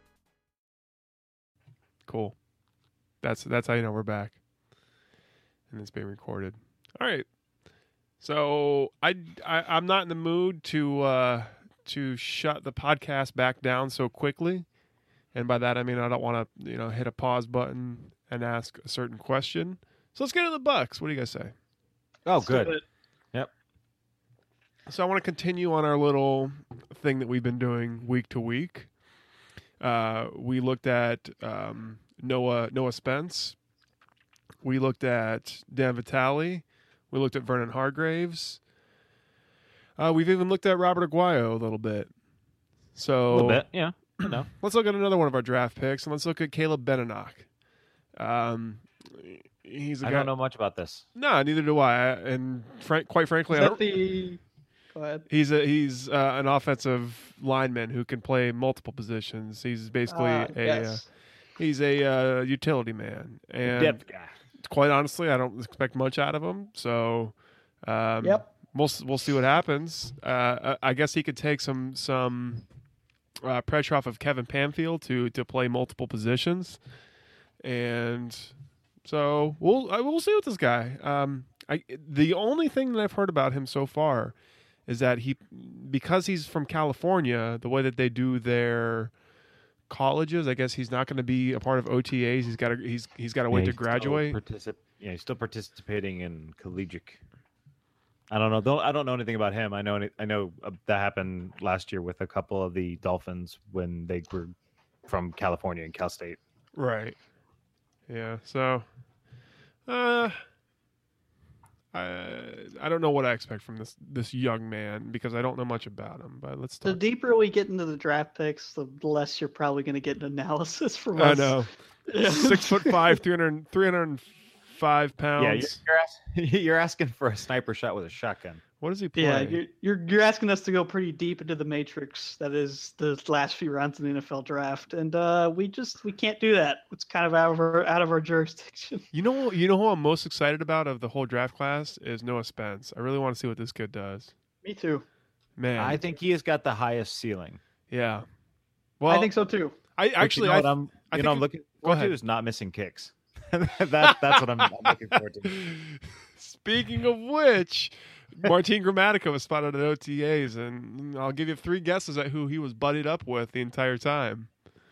Cool. That's how you know we're back. and it's being recorded. All right. So I'm not in the mood to shut the podcast back down so quickly, and by that I mean I don't want to hit a pause button and ask a certain question. So let's get to the Bucks. What do you guys say? Oh, Let's do good. it. Yep. So I want to continue on our little thing that we've been doing week to week. We looked at Noah Spence. We looked at Dan Vitale. We looked at Vernon Hargraves. We've even looked at Robert Aguayo a little bit. So A little bit, yeah. No. let's look at another one of our draft picks, and let's look at Caleb Beninock. He's a I guy. don't know much about this. No, neither do I. And quite frankly, Is I that don't. Go ahead. He's an offensive lineman who can play multiple positions. He's basically Yes. he's a utility man, and Depth guy. quite honestly, I don't expect much out of him. So, Yep. we'll see what happens. I guess he could take some pressure off of Kevin Pamfield to play multiple positions, and so we'll see with this guy. The only thing that I've heard about him so far is that because he's from California, the way that they do their colleges, I guess he's not going to be a part of OTAs. He's got to wait to graduate. He's still participating in collegiate. I don't know. I don't know anything about him. I know that happened last year with a couple of the Dolphins when they were from California and Cal State. Right. Yeah. So, I don't know what I expect from this young man because I don't know much about him. But let's The talk. deeper we get into the draft picks, the less you're probably going to get an analysis from I us. know. 6'5", 305 pounds. Yeah, you're asking for a sniper shot with a shotgun. What does he play? Yeah, you're asking us to go pretty deep into the matrix that is the last few rounds in the NFL draft, and we can't do that. It's kind of out of our jurisdiction. You know who I'm most excited about of the whole draft class is Noah Spence. I really want to see what this kid does. Me too. Man, I think he has got the highest ceiling. yeah. Well, I think so too. I But actually you know what I I'm think looking go forward ahead. to is not missing kicks. That's what I'm looking forward to. Speaking of which, Martin Gramatica was spotted at OTAs, and I'll give you 3 guesses at who he was buddied up with the entire time.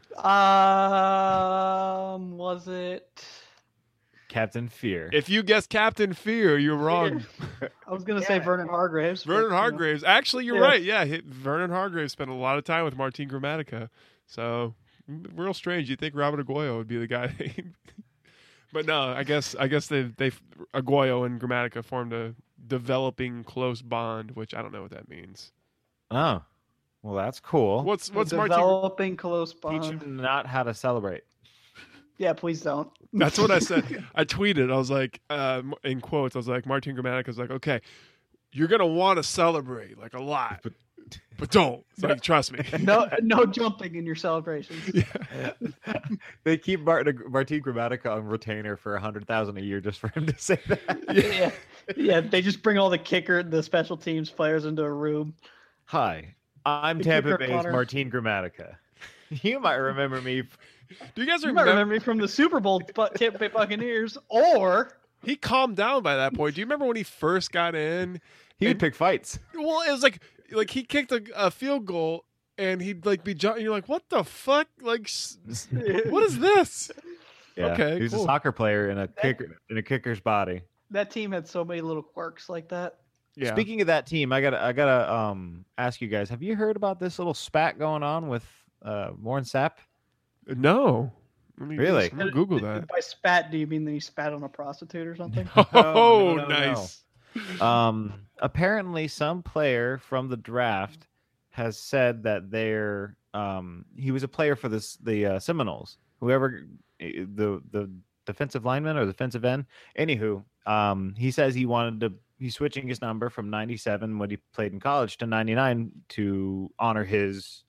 Was it? Captain Fear. If you guessed Captain Fear, you're wrong. I was gonna say Vernon Hargraves. but, Vernon you know. Hargraves. Actually, you're Yeah. right. Yeah, Vernon Hargraves spent a lot of time with Martin Gramatica. So, real strange. You'd think Robert Aguayo would be the guy. But no, I guess they Aguayo and Gramatica formed a developing close bond, which I don't know what that means. Oh, well, that's cool. What's A Martin? developing close Teach bond. him not how to celebrate. Yeah, please don't. That's what I said. I tweeted. I was like, in quotes, I was like, Martin Grammatica's like, okay, you're gonna want to celebrate like a lot, but don't. It's like, trust me. No jumping in your celebrations. They keep Martin Gramatica on retainer for $100,000 a year just for him to say that. Yeah. They just bring all the special teams players into a room. Hi, I'm The Tampa kicker, Bay's Connor. Martin Gramatica. You might remember me. Do you guys You might remember me from the Super Bowl Tampa Bay Buccaneers, or He calmed down by that point. Do you remember when he first got in? He would pick fights. Well, it was like he kicked a field goal and he'd like be jumping. You're like, what the fuck? Like, what is this? Yeah, Okay, he's cool. a soccer player in a kicker's body. that team had so many little quirks like that. Yeah. Speaking of that team, I gotta ask you guys: have you heard about this little spat going on with Warren Sapp? No. Let me Really? I'm gonna Google that. By spat, do you mean that he spat on a prostitute or something? Oh, no. nice. Apparently, some player from the draft has said that he was a player for the Seminoles. Whoever the defensive lineman or defensive end. Anywho, he says he's switching his number from 97 when he played in college to 99 to honor his,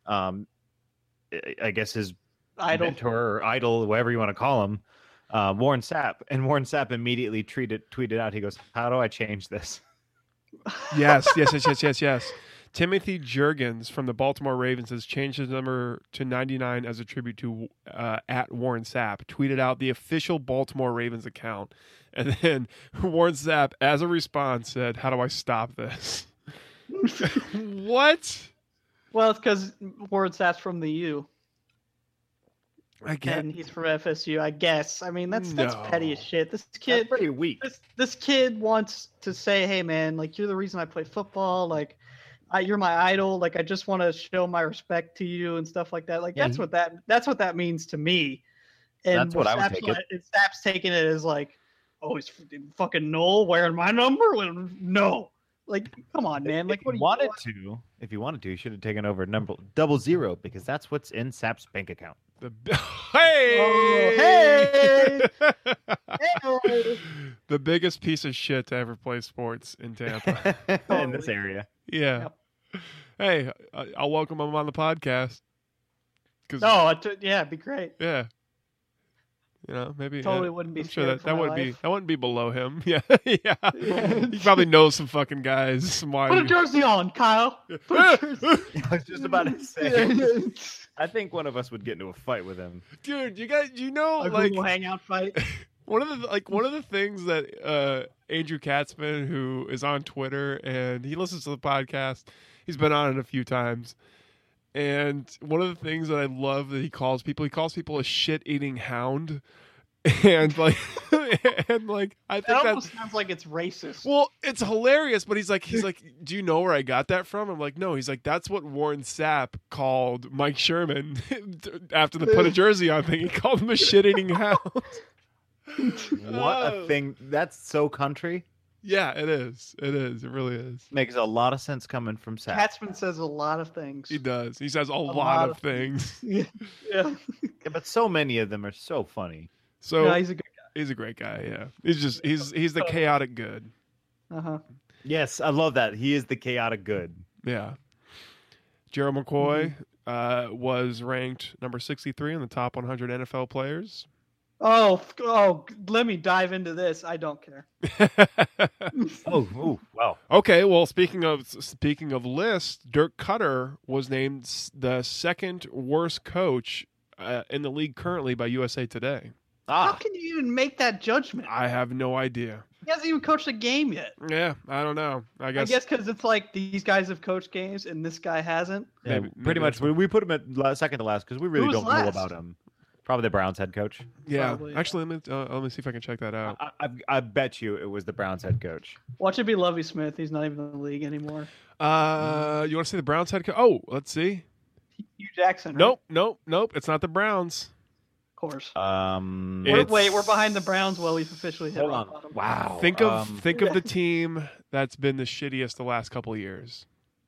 I guess his mentor or idol, whatever you want to call him, Warren Sapp. And Warren Sapp immediately tweeted out. He goes, "How do I change this?" Yes. Timothy Jurgens from the Baltimore Ravens has changed his number to 99 as a tribute to at Warren Sapp. Tweeted out the official Baltimore Ravens account. And then Warren Sapp, as a response, said, "How do I stop this?" What? Well, it's because Warren Sapp's from the U. I get And he's from FSU, I guess. I mean, that's No. petty as shit. This That's kid, pretty weak. this kid wants to say, "Hey, man, like you're the reason I play football. Like, you're my idol. Like, I just want to show my respect to you and stuff like that." Like, Yeah, that's what that means to me. And That's what I would Sapp's take it. Sapp's taking it as like, "Oh, he's fucking Noel wearing my number." Well, no, like, come on, man. Like, what do you If you wanted to, you should have taken over number 00 because that's what's in Sap's bank account. Hey! Hey! The biggest piece of shit to ever play sports in Tampa. In this area. Yeah. Hey, I'll welcome him on the podcast. 'Cause- No, yeah, it'd be great. Yeah. You know, maybe Totally wouldn't be I'm sure scared that for my wouldn't life. that wouldn't be below him. Yeah, yeah. He probably knows some fucking guys. Some Put a jersey on, Kyle. Put a jersey. I was just about to say. I think one of us would get into a fight with him. Dude, you know, A like Google Hangout fight. one of the things that Andrew Katzman, who is on Twitter and he listens to the podcast, he's been on it a few times. And one of the things that I love that he calls people a shit-eating hound. And like I think That that almost sounds like it's racist. well, it's hilarious, but he's like, do you know where I got that from? I'm like, no. He's like, that's what Warren Sapp called Mike Sherman after the put a jersey on thing. He called him a shit-eating hound. What a thing. That's so country. Yeah, it is. It is. It really is. Makes a lot of sense coming from Sap. Katzman says a lot of things. He does. He says a lot lot of of things. Yeah. Yeah, but so many of them are so funny. So No, he's a good he's a great guy. Yeah, he's the chaotic good. guy. Uh-huh. Yes, I love that. He is the chaotic good. Yeah. Gerald McCoy was ranked number 63 in the top 100 NFL players. Oh, let me dive into this. I don't care. Oh, wow. Okay, well, speaking of lists, Dirk Cutter was named the second worst coach in the league currently by USA Today. How can you even make that judgment? I have no idea. He hasn't even coached a game yet. Yeah, I don't know. I I guess guess because it's like these guys have coached games and this guy hasn't. Yeah, Maybe pretty much. that's We put him at second to last because we really Who was don't know last? about him. Probably the Browns head coach. yeah. Probably. Actually, let me see if I can check that out. I bet you it was the Browns head coach. Watch it be Lovie Smith. He's not even in the league anymore. You want to see the Browns head coach? Oh, let's see. Hugh Jackson. Right? Nope. It's not the Browns. Of course. It's- We're behind the Browns. Well, we've officially hit Hold rock on. bottom. Wow. Think of the team that's been the shittiest the last couple of years.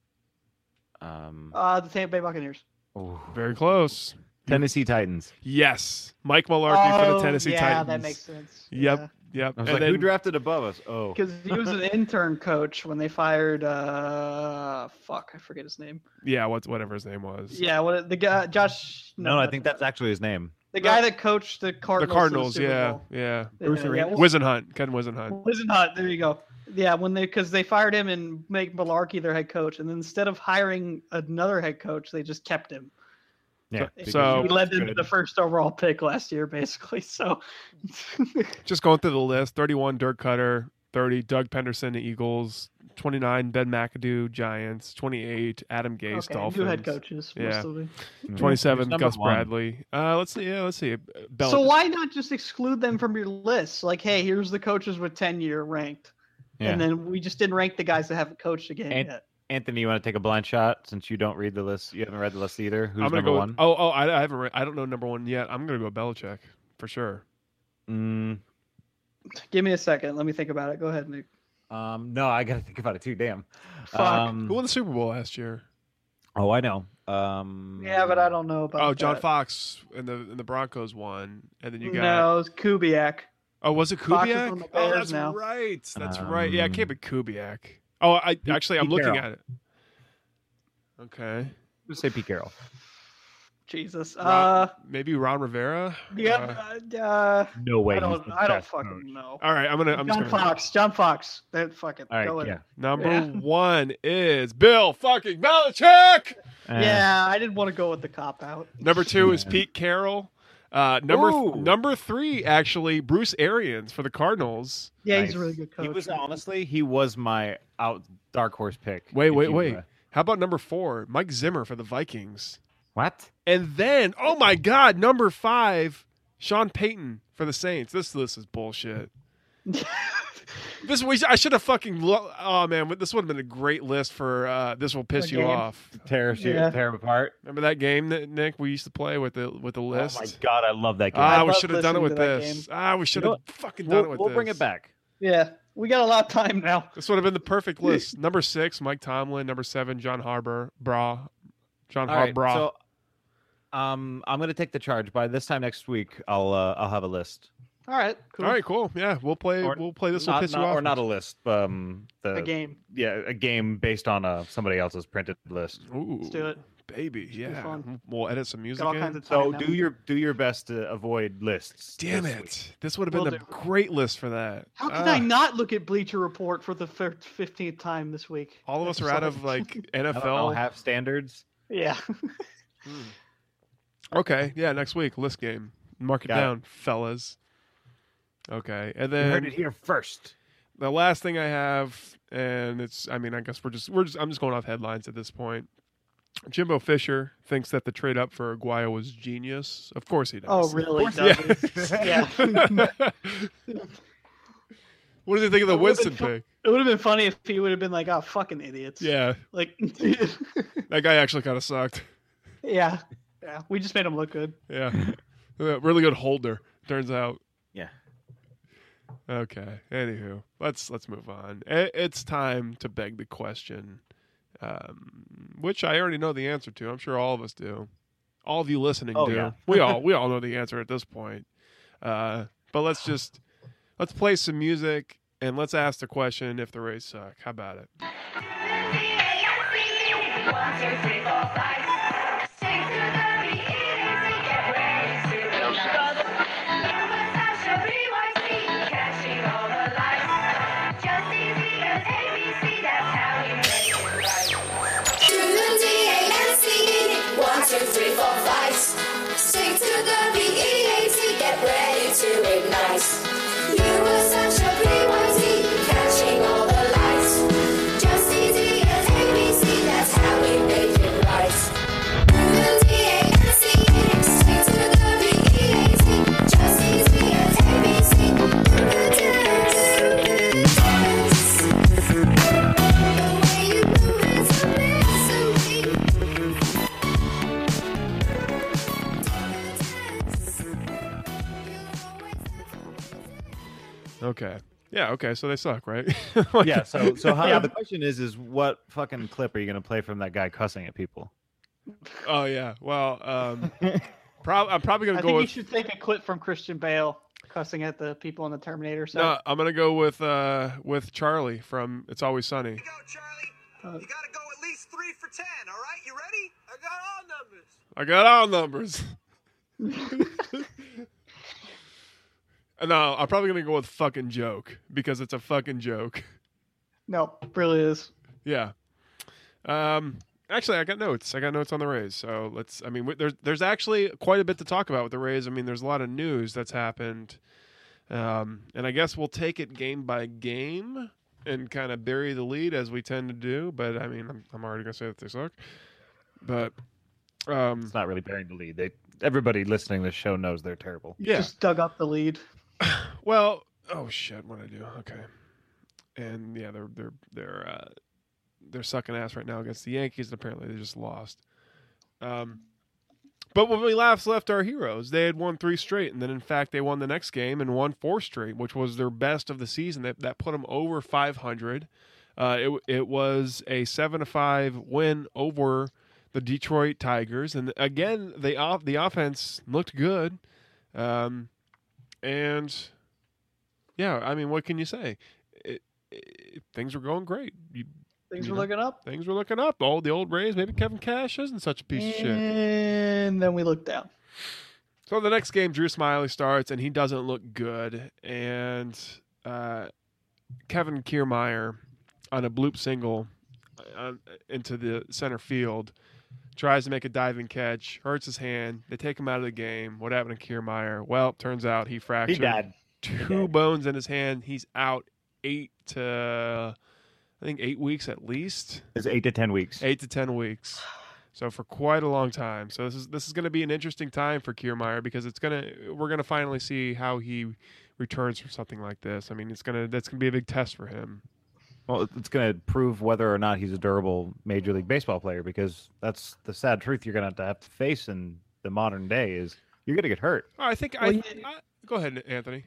The Tampa Bay Buccaneers. Very close. Tennessee Titans. Yes, Mike Mularkey for the Tennessee Titans. Yeah, that makes sense. Yep. Yep. I was And like, who then- drafted above us? Oh, Because he was an intern coach when they fired. I forget his name. Yeah, whatever his name was. Yeah, what the guy Josh? no, I think that's actually his name. the guy that coached the The Cardinals. Cardinals. to the Super Yeah, Bowl. yeah. Bruce Yeah, Arians? Wisenhunt, Ken Wisenhunt. Wisenhunt. There you go. Yeah, because they fired him and made Malarkey their head coach, and then instead of hiring another head coach, they just kept him. Yeah. So- He led them to Good. the first overall pick last year, basically. So, Just going through the list: 31, Dirk Cutter; 30, Doug Penderson, Eagles; 29, Ben McAdoo, Giants; 28, Adam Gase, okay, Dolphins; new head coaches. Yeah. Mostly. 27, Who's number Gus one? Bradley. Let's see. Yeah, let's see. So why not just exclude them from your list? Like, hey, here's the coaches with tenure ranked, Yeah. and then we just didn't rank the guys that haven't coached a game And- yet. Anthony, you want to take a blind shot since you don't read the list? You haven't read the list either. Who's I'm gonna number go. one? I haven't. I don't know number one yet. I'm gonna go Belichick for sure. Mm, Give me a second. Let me think about it. Go ahead, Nick. no, I got to think about it too. Damn. Fuck. Who won the Super Bowl last year? Oh, I know. Yeah, but I don't know about. Oh, John that. Fox and the Broncos won, and then you got. No, it was Kubiak. Oh, was it Fox is Kubiak? on the Oh, Bears that's now. right. That's right. Yeah, it can't be Kubiak. Oh, I'm Pete looking Carroll. at it. Okay. Just say Pete Carroll. Jesus. Maybe Ron Rivera. No way. I he's don't. the I don't best fucking coach. know. All right, I'm just John gonna. Fox. John Fox. That fucking. All Go right, with yeah. it. Number Yeah. 1 is Bill fucking Belichick. Yeah, I didn't want to go with the cop out. Number 2 is Yeah. Pete Carroll. Ooh. Number 3, actually, Bruce Arians for the Cardinals. Yeah, he's Nice. a really good coach. He was my dark horse pick. Wait. If you, How about number 4, Mike Zimmer for the Vikings? what? And then, oh my God, number 5, Sean Payton for the Saints. This list is bullshit. I should have fucking. Oh man, this would have been a great list for. This will piss A you game. off. Tear him apart. Remember that game that Nick we used to play with the list? Oh my god, I love that game. We love should have done it with listening to this. that We should You have know fucking done it with we'll this. bring it back. Yeah, we got a lot of time now. This would have been the perfect list. Number 6, Mike Tomlin. Number 7, John Harbaugh. All right, so I'm gonna take the charge. By this time next week, I'll have a list. All right, cool. All right, cool. Yeah, we'll play. We'll play this. Will piss you off. Or not a list. A game. Yeah, a game based on somebody else's printed list. Ooh, Let's do it. baby. be Yeah, fun. we'll edit some music Got all in. kinds of So time now. do your best to avoid lists. Damn this it! week. This would have been Will the do. great list for that. How can I not look at Bleacher Report for the 15th time this week? All of us are out of like I don't NFL. have standards. Yeah. Okay, yeah, next week list game. Mark it Got it. down, fellas. Okay, and You heard it then here first. the last thing I have, and it's. I mean, I guess I'm just going off headlines at this point. Jimbo Fisher thinks that the trade up for Aguayo was genius. Of course he does. Oh, really? Yeah. Yeah. What do you think of the It would've Winston been fun- pick? It would have been funny if he would have been like, "Oh, fucking idiots." Yeah, Like, that guy actually kind of sucked. yeah. We just made him look good. Yeah, really good holder. Turns out. Yeah. Okay. Anywho, let's move on. It's time to beg the question, which I already know the answer to. I'm sure all of us do. All of you listening Oh, do. yeah. We all know the answer at this point. But let's play some music and let's ask the question: if the Rays suck, how about it? Stick to the BEAT, get ready to ignite. You were such a PYT, catching all the lights. Just easy as ABC, that's how we make it right. The DANC, stick to the BEAT, just easy as ABC. The way you move is amazing. Okay. Yeah. Okay. So they suck, right? Yeah. So how? The question is what fucking clip are you gonna play from that guy cussing at people? Oh yeah. Well, I'm probably gonna I go think you with. should take a clip from Christian Bale cussing at the people in the Terminator set. No, I'm gonna go with Charlie from It's Always Sunny. Go, Charlie. You gotta go at least 3 for 10, all right? You ready? I got all numbers. I got all numbers. No, I'm probably gonna go with fucking joke because it's a fucking joke. No, it really is. Yeah. Actually, I got notes. I got notes on the Rays. So let's. I mean, there's actually quite a bit to talk about with the Rays. I mean, there's a lot of news that's happened, and I guess we'll take it game by game and kind of bury the lead as we tend to do. But I mean, I'm already gonna say that they suck. But It's not really bearing the lead. Everybody listening to this show knows they're terrible. yeah. Just dug up the lead. Well, oh shit, what did I do? Okay, and yeah, they're sucking ass right now against the Yankees. And apparently, they just lost. But when we last left our heroes, they had won 3 straight, and then in fact they won the next game and won 4 straight, which was their best of the season. That put them over 500. It was a 7-5 win over the Detroit Tigers, and again the offense looked good. And yeah, I mean, what can you say? Things were going great. Things You were know? looking up. Things were looking up. Oh, the old Rays. Maybe Kevin Cash isn't such a piece of shit. And then we looked down. So the next game, Drew Smiley starts, and he doesn't look good. And Kevin Kiermaier on a bloop single into the center field tries to make a diving catch, hurts his hand. They take him out of the game. What happened to Kiermaier? Well, turns out he fractured He died. two bones in his hand. He's out 8 weeks at least. It's 8 to 10 weeks. 8 to 10 weeks. So for quite a long time. So this is going to be an interesting time for Kiermaier because we're gonna finally see how he returns from something like this. I mean, that's gonna be a big test for him. Well, it's going to prove whether or not he's a durable Major League Baseball player, because that's the sad truth you're going to have to face in the modern day is you're going to get hurt. Oh, I think go ahead, Anthony.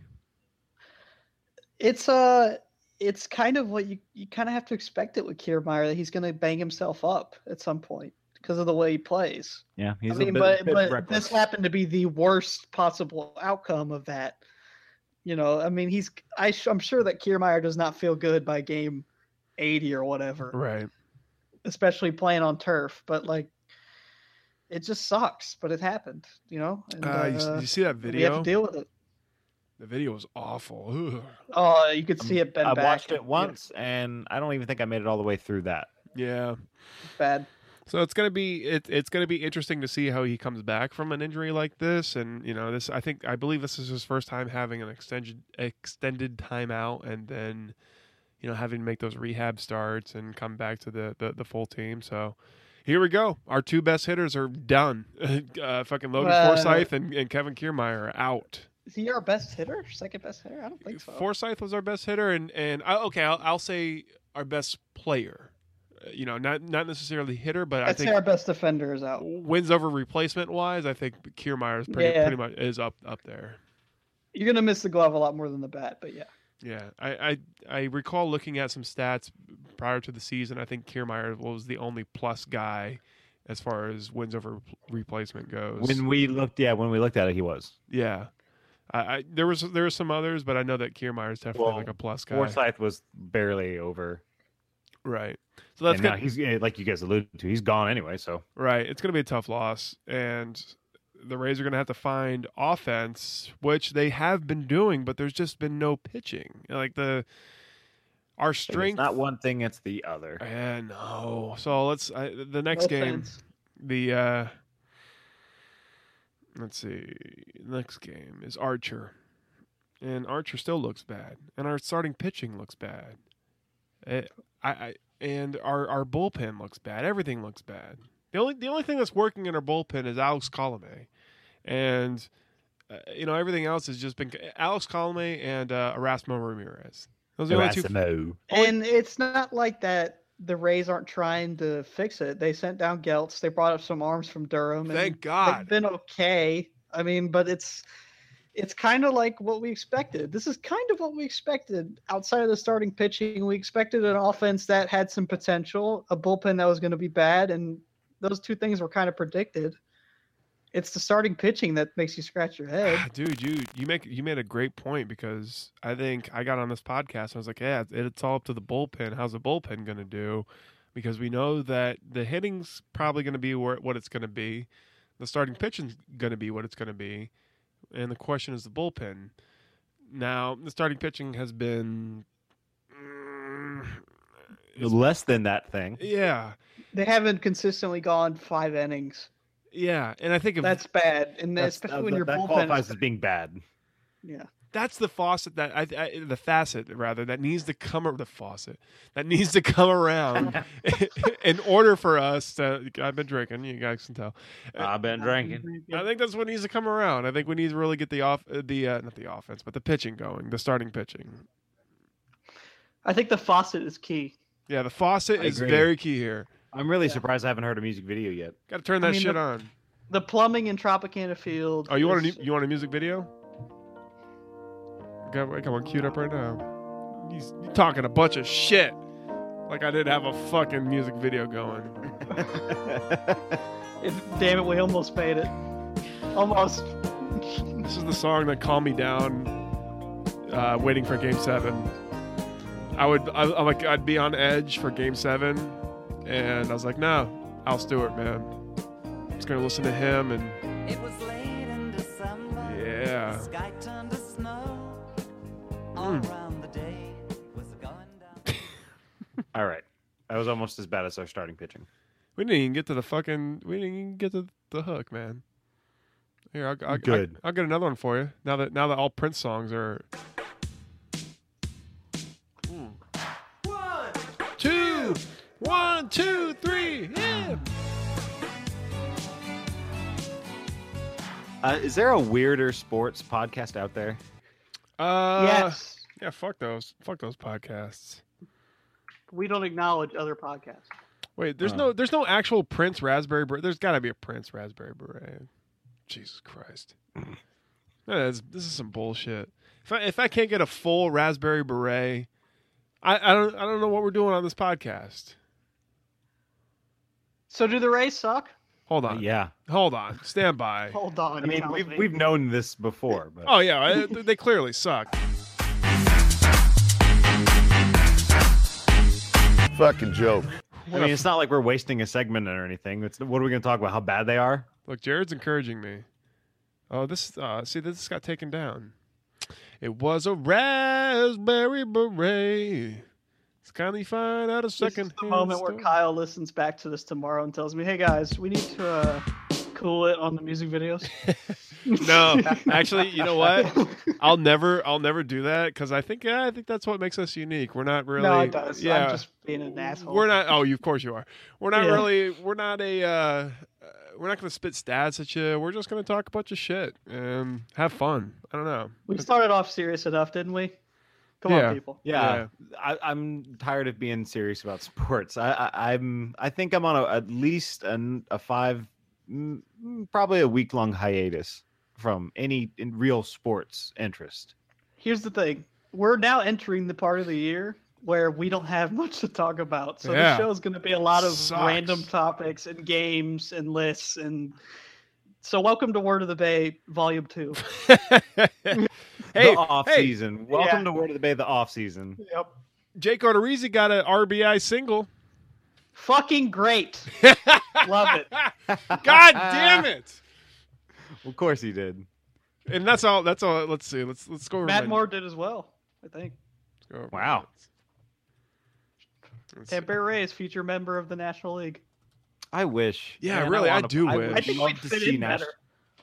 It's kind of what you kind of have to expect it with Kiermaier, that he's going to bang himself up at some point because of the way he plays. Yeah, he's but reckless. this happened to be the worst possible outcome of that. You know, I mean, I'm sure that Kiermaier does not feel good by game 80 or whatever, Right. especially playing on turf. But like, it just sucks. But it happened, you know. And, you see that we have video? to deal with it. The video was awful. Ugh. Oh, you could see it bend I back. watched it once, and I don't even think I made it all the way through that. Yeah. Bad. So it's gonna be interesting to see how he comes back from an injury like this, and you know this. I believe this is his first time having an extended timeout, and then you know having to make those rehab starts and come back to the full team. So here we go. Our two best hitters are done. Fucking Logan Forsythe and Kevin Kiermaier are out. Is he our best hitter? Second best hitter? I don't think so. Forsythe was our best hitter, and I'll say our best player. You know, not necessarily hitter, but I'd say our best defender is out. wins over replacement wise. I think Kiermaier is pretty much is up there. You're gonna miss the glove a lot more than the bat, but yeah. Yeah, I recall looking at some stats prior to the season. I think Kiermaier was the only plus guy as far as wins over replacement goes. When we looked at it, he was. Yeah. There were some others, but I know that Kiermaier is definitely like a plus guy. Forsythe was barely over. Right. So that's And now good. he's, like you guys alluded to, he's gone anyway. So Right. It's going to be a tough loss, and the Rays are going to have to find offense, which they have been doing, but there's just been no pitching. Like our strength. it's not one thing; it's the other. No. So the next No game. offense. Let's see. Next game is Archer, and Archer still looks bad, and our starting pitching looks bad. And our bullpen looks bad. Everything looks bad. The only thing that's working in our bullpen is Alex Colomé, and everything else has just been Alex Colomé and Erasmo Ramirez. Those are the only two. Erasmo. And it's not like that the Rays aren't trying to fix it. They sent down Geltz. They brought up some arms from Durham. Thank and God. They've been okay. I mean, but it's kind of like what we expected. This is kind of what we expected outside of the starting pitching. We expected an offense that had some potential, a bullpen that was going to be bad, and those two things were kind of predicted. It's the starting pitching that makes you scratch your head. Dude, you made a great point, because I think I got on this podcast and I was like, yeah, it's all up to the bullpen. How's the bullpen going to do? Because we know that the hitting's probably going to be what it's going to be. The starting pitching's going to be what it's going to be. And the question is the bullpen. Now, the starting pitching has been Less than that thing. yeah. They haven't consistently gone 5 innings. Yeah, and I think That's bad, and especially when your that bullpen qualifies is, as being bad. yeah. that's the faucet that the facet rather that needs to come around in order for us to. I've been drinking, you guys can tell. I've been drinking. I think that's what needs to come around. I think we need to really get not the offense, but the pitching going, the starting pitching. I think the faucet is key. Yeah, the faucet I is agree. very key here. I'm really surprised I haven't heard a music video yet. Got to turn that shit on. The plumbing in Tropicana Field. Oh, you want is- a music video? I got one queued up right now. You're talking a bunch of shit. Like I didn't have a fucking music video going. Damn it, we almost made it. Almost. This is the song that calmed me down, waiting for Game 7. I'm like, I'd be on edge for Game 7, and I was like, no, Al Stewart, man. I'm just gonna listen to him, and It was late in December. yeah. The sky turned to snow. All around the day was going down. All right. That was almost as bad as our starting pitching. We didn't even get to the hook, man. Here, I'll get another one for you. Now that all Prince songs are. 1, 2, 3, yeah. Is there a weirder sports podcast out there? Yes. Yeah, fuck those podcasts. We don't acknowledge other podcasts. Wait, there's no actual Prince Raspberry Beret. There's got to be a Prince Raspberry Beret. Jesus Christ. This is some bullshit. If I can't get a full Raspberry Beret, I don't know what we're doing on this podcast. So do the Rays suck? Hold on. Yeah. Hold on. Stand by. Hold on. I mean, we've known this before, but Oh yeah, they clearly suck. Fucking joke. I mean, it's not like we're wasting a segment or anything. What are we going to talk about? How bad they are? Look, Jared's encouraging me. Oh, this got taken down. It was a Raspberry Beret. It's kindly fine out of This is second. the moment where Kyle listens back to this tomorrow and tells me, "Hey guys, we need to cool it on the music videos." No, actually, you know what? I'll never do that because I think that's what makes us unique. We're not really. No, it does. Yeah, I'm just being an asshole. we're not. Oh, of course you are. We're not Yeah. really. We're not a. We're not going to spit stats at you. We're just going to talk a bunch of shit and have fun. I don't know. We started off serious enough, didn't we? Come Yeah. on, people. Yeah, I'm tired of being serious about sports. I think I'm on at least a 5, probably a week-long hiatus from any real sports interest. Here's the thing: we're now entering the part of the year where we don't have much to talk about. So Yeah. the show is going to be a lot of Sucks. random topics and games and lists. And so, welcome to Word of the Bay, Volume 2. The off season. Welcome to Word of the Bay, the off season. Yep. Jake Odorizzi got an RBI single. Fucking great. Love it. God damn it! Of course he did. And that's all. Let's see. Let's go over Matt my- Moore did as well, I think. let's go over my Wow. notes. Let's see. Tampa Bay Rays, future member of the National League. I wish. Yeah, Man, really, I wanna- do would wish. I think love we'd to fit see in Nash- better.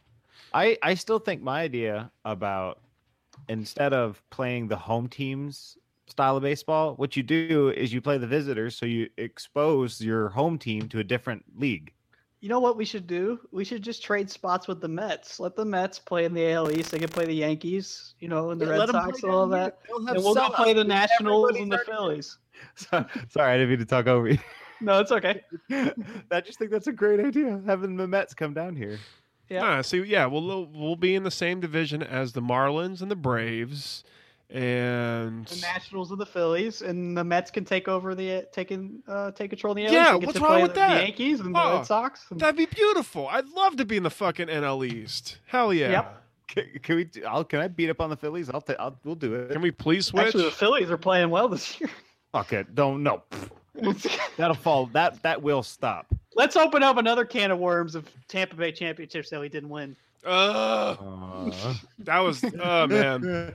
I still think my idea about instead of playing the home team's style of baseball, what you do is you play the visitors, so you expose your home team to a different league. You know what we should do? We should just trade spots with the Mets. Let the Mets play in the AL East. They can play the Yankees, and the Red Sox and all that. And we'll go play the Nationals and the Phillies. Sorry, I didn't mean to talk over you. No, it's okay. I just think that's a great idea, having the Mets come down here. Yeah. We'll be in the same division as the Marlins and the Braves, and The Nationals and the Phillies, and the Mets can take over take control of the AL East. Yeah, They get what's to wrong play with the that? Yankees and the Oh, Red Sox. And- that'd be beautiful. I'd love to be in the fucking NL East. Hell yeah! Yep. Can we? Can I beat up on the Phillies? We'll do it. Can we please switch? Actually, the Phillies are playing well this year. Okay, don't no. That'll fall. That will stop. Let's open up another can of worms of Tampa Bay championships that we didn't win. That was man.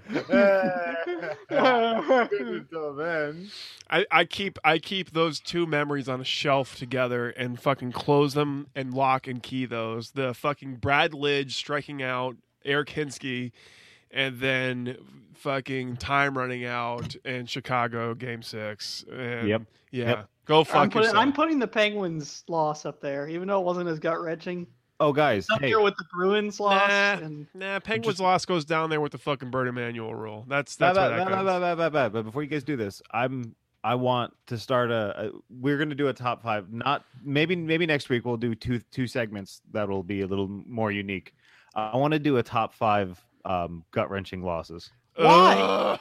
I keep those two memories on a shelf together and fucking close them and lock and key those. The fucking Brad Lidge striking out Eric Hinsky, and then fucking time running out in Chicago Game 6. And Yep. Yeah. Yep. Go fuck yourself. I'm putting the Penguins' loss up there, even though it wasn't as gut wrenching. Oh, guys, Up hey, there with the Bruins loss. Nah, And Penguins loss goes down there with the fucking Bert Emanuel rule. That's where that goes. but before you guys do this, I want to start we're going to do a top 5. Not maybe next week we'll do two segments that will be a little more unique. I want to do a top 5 gut wrenching losses. Why?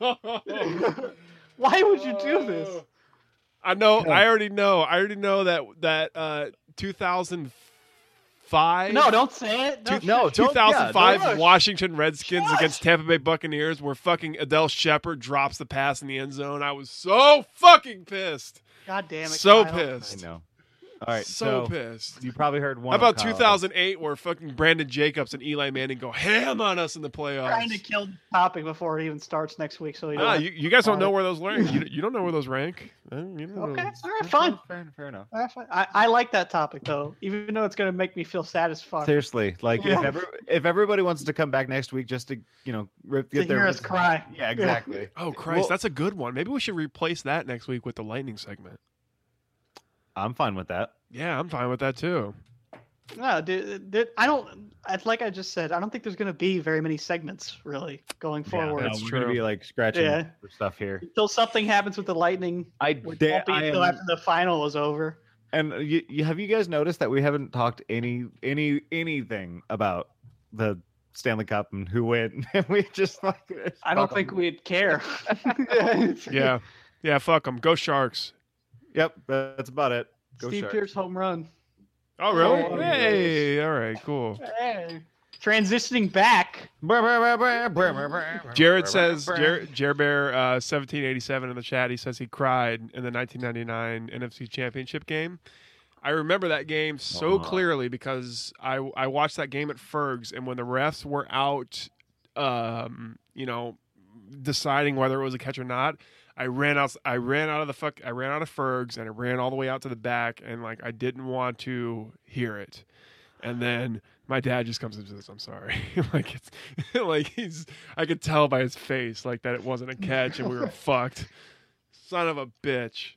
Why would you do this? I know. I already know. I already know that 2005 2005. No, don't say it. No, No, don't- 2005 yeah, no. Washington Redskins against Tampa Bay Buccaneers, where fucking Adele Shepard drops the pass in the end zone. I was so fucking pissed. God damn it. So Kyle. I pissed. know. All right, So so pissed. you probably heard one. How about of Kyle's. 2008, where fucking Brandon Jacobs and Eli Manning go ham on us in the playoffs? Trying to kill the topic before it even starts next week. So Ah, you guys don't know where those rank. You don't know where those rank. You don't know. Okay, all right, fine. Fair enough. All right, fine. I like that topic though, even though it's going to make me feel sad as fuck Seriously, like Yeah. if everybody wants to come back next week just to to get their hear us cry. Yeah, exactly. Oh Christ, Well- that's a good one. Maybe we should replace that next week with the lightning segment. I'm fine with that. Yeah, I'm fine with that too. No, dude, I don't. Like I just said, I don't think there's going to be very many segments really going forward. that's we're gonna true. be like scratching Yeah. for stuff here. Until something happens with the Lightning, which won't be until after the final is over. And have you guys noticed that we haven't talked anything about the Stanley Cup and who win? We just like I don't think we'd care. Yeah, fuck them. Go Sharks. Yep, that's about it. Go Steve Sharks. Pierce home run. Oh really? Oh, Hey, all right, cool. Hey. Transitioning back. Jared says Jared Bear 1787 in the chat. He says he cried in the 1999 NFC Championship game. I remember that game so clearly because I watched that game at Ferg's, and when the refs were out, deciding whether it was a catch or not, I ran out of Ferg's, and I ran all the way out to the back, and like I didn't want to hear it. And then my dad just comes and says, "I'm sorry." Like it's like I could tell by his face like that it wasn't a catch and we were fucked. Son of a bitch.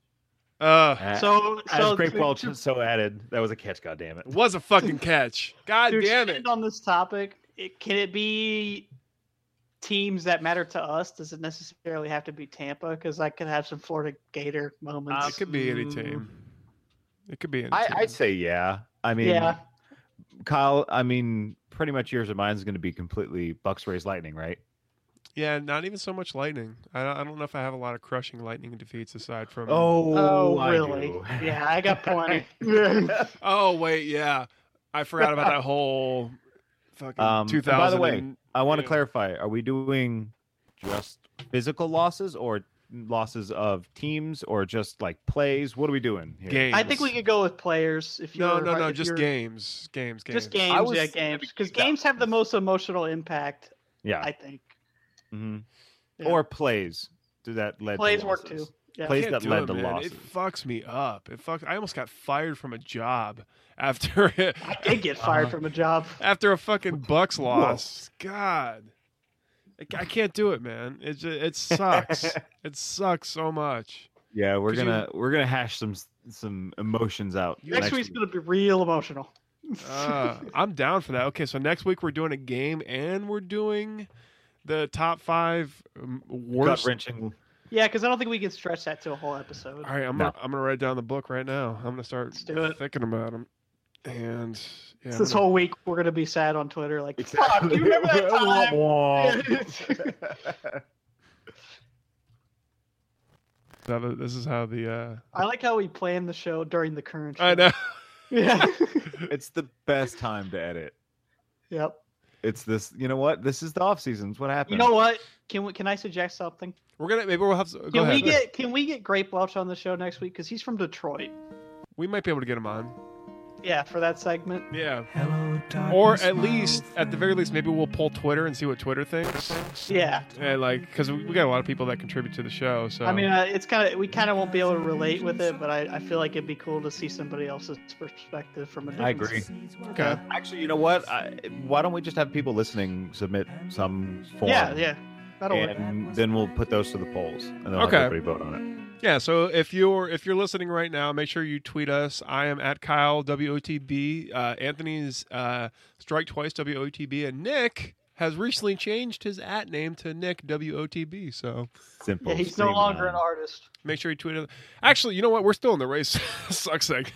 So As Craig Welch so added, that was a catch. God damn it! It was a fucking catch. God to damn it. expand on this topic, can it be teams that matter to us? Does it necessarily have to be Tampa? Because I could have some Florida Gator moments. It could be any team. It could be any team. I'd say yeah. I mean, Yeah. Kyle. I mean, pretty much yours and mine is going to be completely Bucks Rays Lightning, right? Yeah, not even so much Lightning. I don't know if I have a lot of crushing Lightning defeats aside from. Oh, I really? do. Yeah, I got plenty. Oh wait, yeah. I forgot about that whole fucking 2000. By the way, I want to yeah. clarify: are we doing just physical losses or losses of teams or just like plays? What are we doing here? Games. I think we could go with players. If No, you're just games. Games. Just I games, was yeah, games. Because thinking games have the most emotional impact, Yeah. I think. Mhm. Yeah. Or plays. Do that led Plays to work losses. too. Yeah. Plays Can't that do led it, to man. losses. It fucks me up. I almost got fired from a job after I did get fired from a job. after a fucking Bucks loss. God, I can't do it, man. It sucks. It sucks so much. Yeah, we're 'Cause gonna hash some emotions out. Next week's going to be real emotional. I'm down for that. Okay, so next week we're doing a game and we're doing the top 5 worst. gut wrenching. Yeah, because I don't think we can stretch that to a whole episode. All right, I'm gonna write down the book right now. I'm gonna start Let's do it. thinking about them. And yeah, This whole week, we're going to be sad on Twitter. Like, fuck, you remember that time? this is how the. I like how we plan the show during the current show. I know. Yeah. It's the best time to edit. Yep. It's this. You know what? This is the off seasons. What happened? You know what? Can I suggest something? Maybe we'll have. Go Can ahead. we get Grape Welch on the show next week? Because he's from Detroit. We might be able to get him on. Yeah, for that segment. Yeah. Or at least, at the very least, maybe we'll pull Twitter and see what Twitter thinks. Yeah. And because we got a lot of people that contribute to the show. So I mean, we kind of won't be able to relate with it, but I feel like it'd be cool to see somebody else's perspective from a different. I agree. okay. Actually, you know what? Why don't we just have people listening submit some form? Yeah. That'll work. And then we'll put those to the polls, and then Okay. everybody vote on it. Yeah, so if you're listening right now, make sure you tweet us. I am at Kyle WOTB. Anthony's Strike Twice WOTB, and Nick has recently changed his @ name to Nick WOTB. So Simple. Yeah, he's no longer an artist. make sure you tweet it. Actually, you know what? We're still in the race. Sucks thing.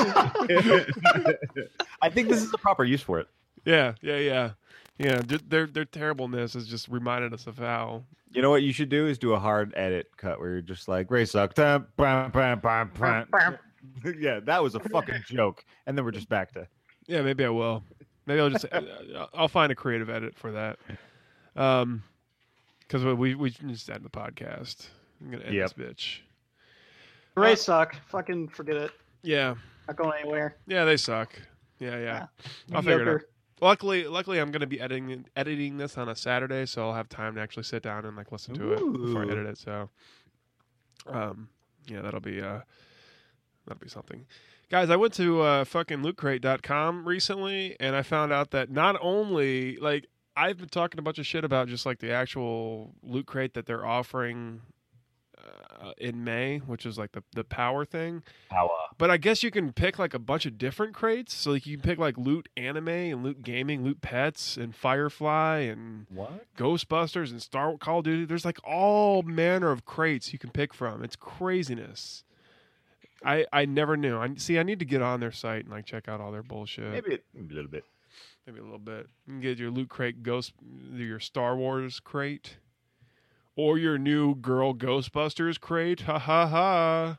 I think this is the proper use for it. Yeah. Their terribleness has just reminded us of how. You know what you should do is do a hard edit cut where you're just like, Ray sucked. Yeah, that was a fucking joke. And then we're just back to. Yeah, maybe I will. Maybe I'll just I'll find a creative edit for that. Because we just end the podcast. I'm gonna end this bitch. The Rays suck. Fucking forget it. Yeah, Not going anywhere. yeah, they suck. Yeah. I'll figure it out. Mediocre. Luckily, I'm gonna be editing this on a Saturday, so I'll have time to actually sit down and like listen to it before I edit it. So, yeah, that'll be something. Guys, I went to fucking lootcrate.com recently, and I found out that not only like I've been talking a bunch of shit about just like the actual Loot Crate that they're offering in May, which is like the power thing. But I guess you can pick like a bunch of different crates. So like you can pick like Loot Anime and Loot Gaming, Loot Pets and Firefly and Ghostbusters and Call of Duty. There's like all manner of crates you can pick from. It's craziness. I never knew. I need to get on their site and like check out all their bullshit. Maybe a little bit. Maybe a little bit. You can get your Loot Crate your Star Wars crate. Or your new Girl Ghostbusters crate. Ha ha ha.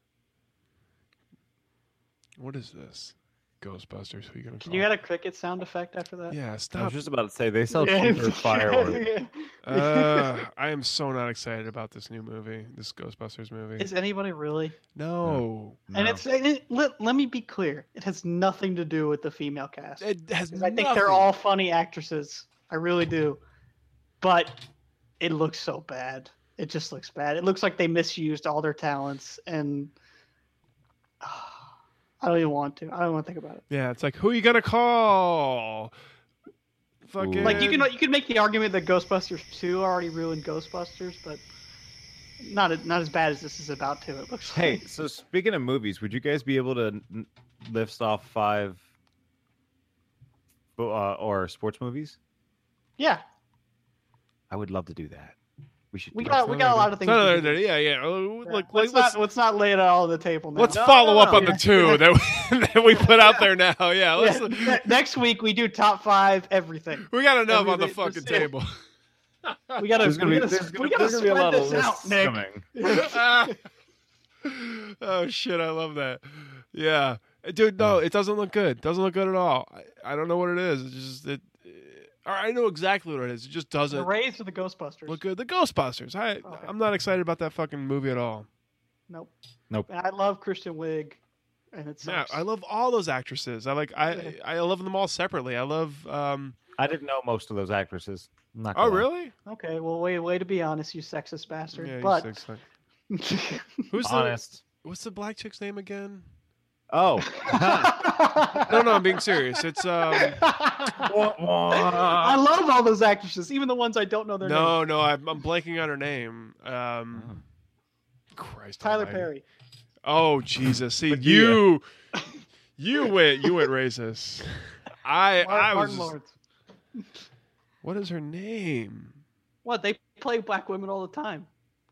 What is this? Ghostbusters. Who are you going to call? Can you add a cricket sound effect after that? Yeah, I was stop. just about to say they sell cheaper fireworks. I am so not excited about this new movie. This Ghostbusters movie. Is anybody really? No. And let me be clear. It has nothing to do with the female cast. It has I think they're all funny actresses. I really do. But it looks so bad. It just looks bad. It looks like they misused all their talents, and I don't even want to. I don't want to think about it. Yeah, it's like, who are you going to call? Fucking... Like you could make the argument that Ghostbusters 2 already ruined Ghostbusters, but not as bad as this is about to. It looks. Hey, so speaking of movies, would you guys be able to list off 5 or sports movies? Yeah. I would love to do that. We got a lot of things. Yeah. Let's not lay it all on the table now. Let's follow up on the 2 that we put out there now. Yeah. Next week we do top 5 everything. We got enough on the fucking table. We got to be a lot of lists coming. Oh shit! I love that. Yeah, dude. No, it doesn't look good. It doesn't look good at all. I don't know what it is. It's just I know exactly what it is. It just doesn't. The Rays or the Ghostbusters? Look good. The Ghostbusters. I'm not excited about that fucking movie at all. Nope. Nope. And I love Kristen Wiig, and it sucks. Yeah, I love all those actresses. I love them all separately. I love. I didn't know most of those actresses. I'm not Oh gonna lie. really? Okay. Well, way to be honest, you sexist bastard. Yeah, but who's Honest. What's the black chick's name again? Oh. No, I'm being serious. It's I love all those actresses, even the ones I don't know their names. No, I'm blanking on her name. Christ, Tyler almighty. Perry. Oh Jesus! See you went racist. I was. Martin Lawrence. What is her name? What, they play black women all the time.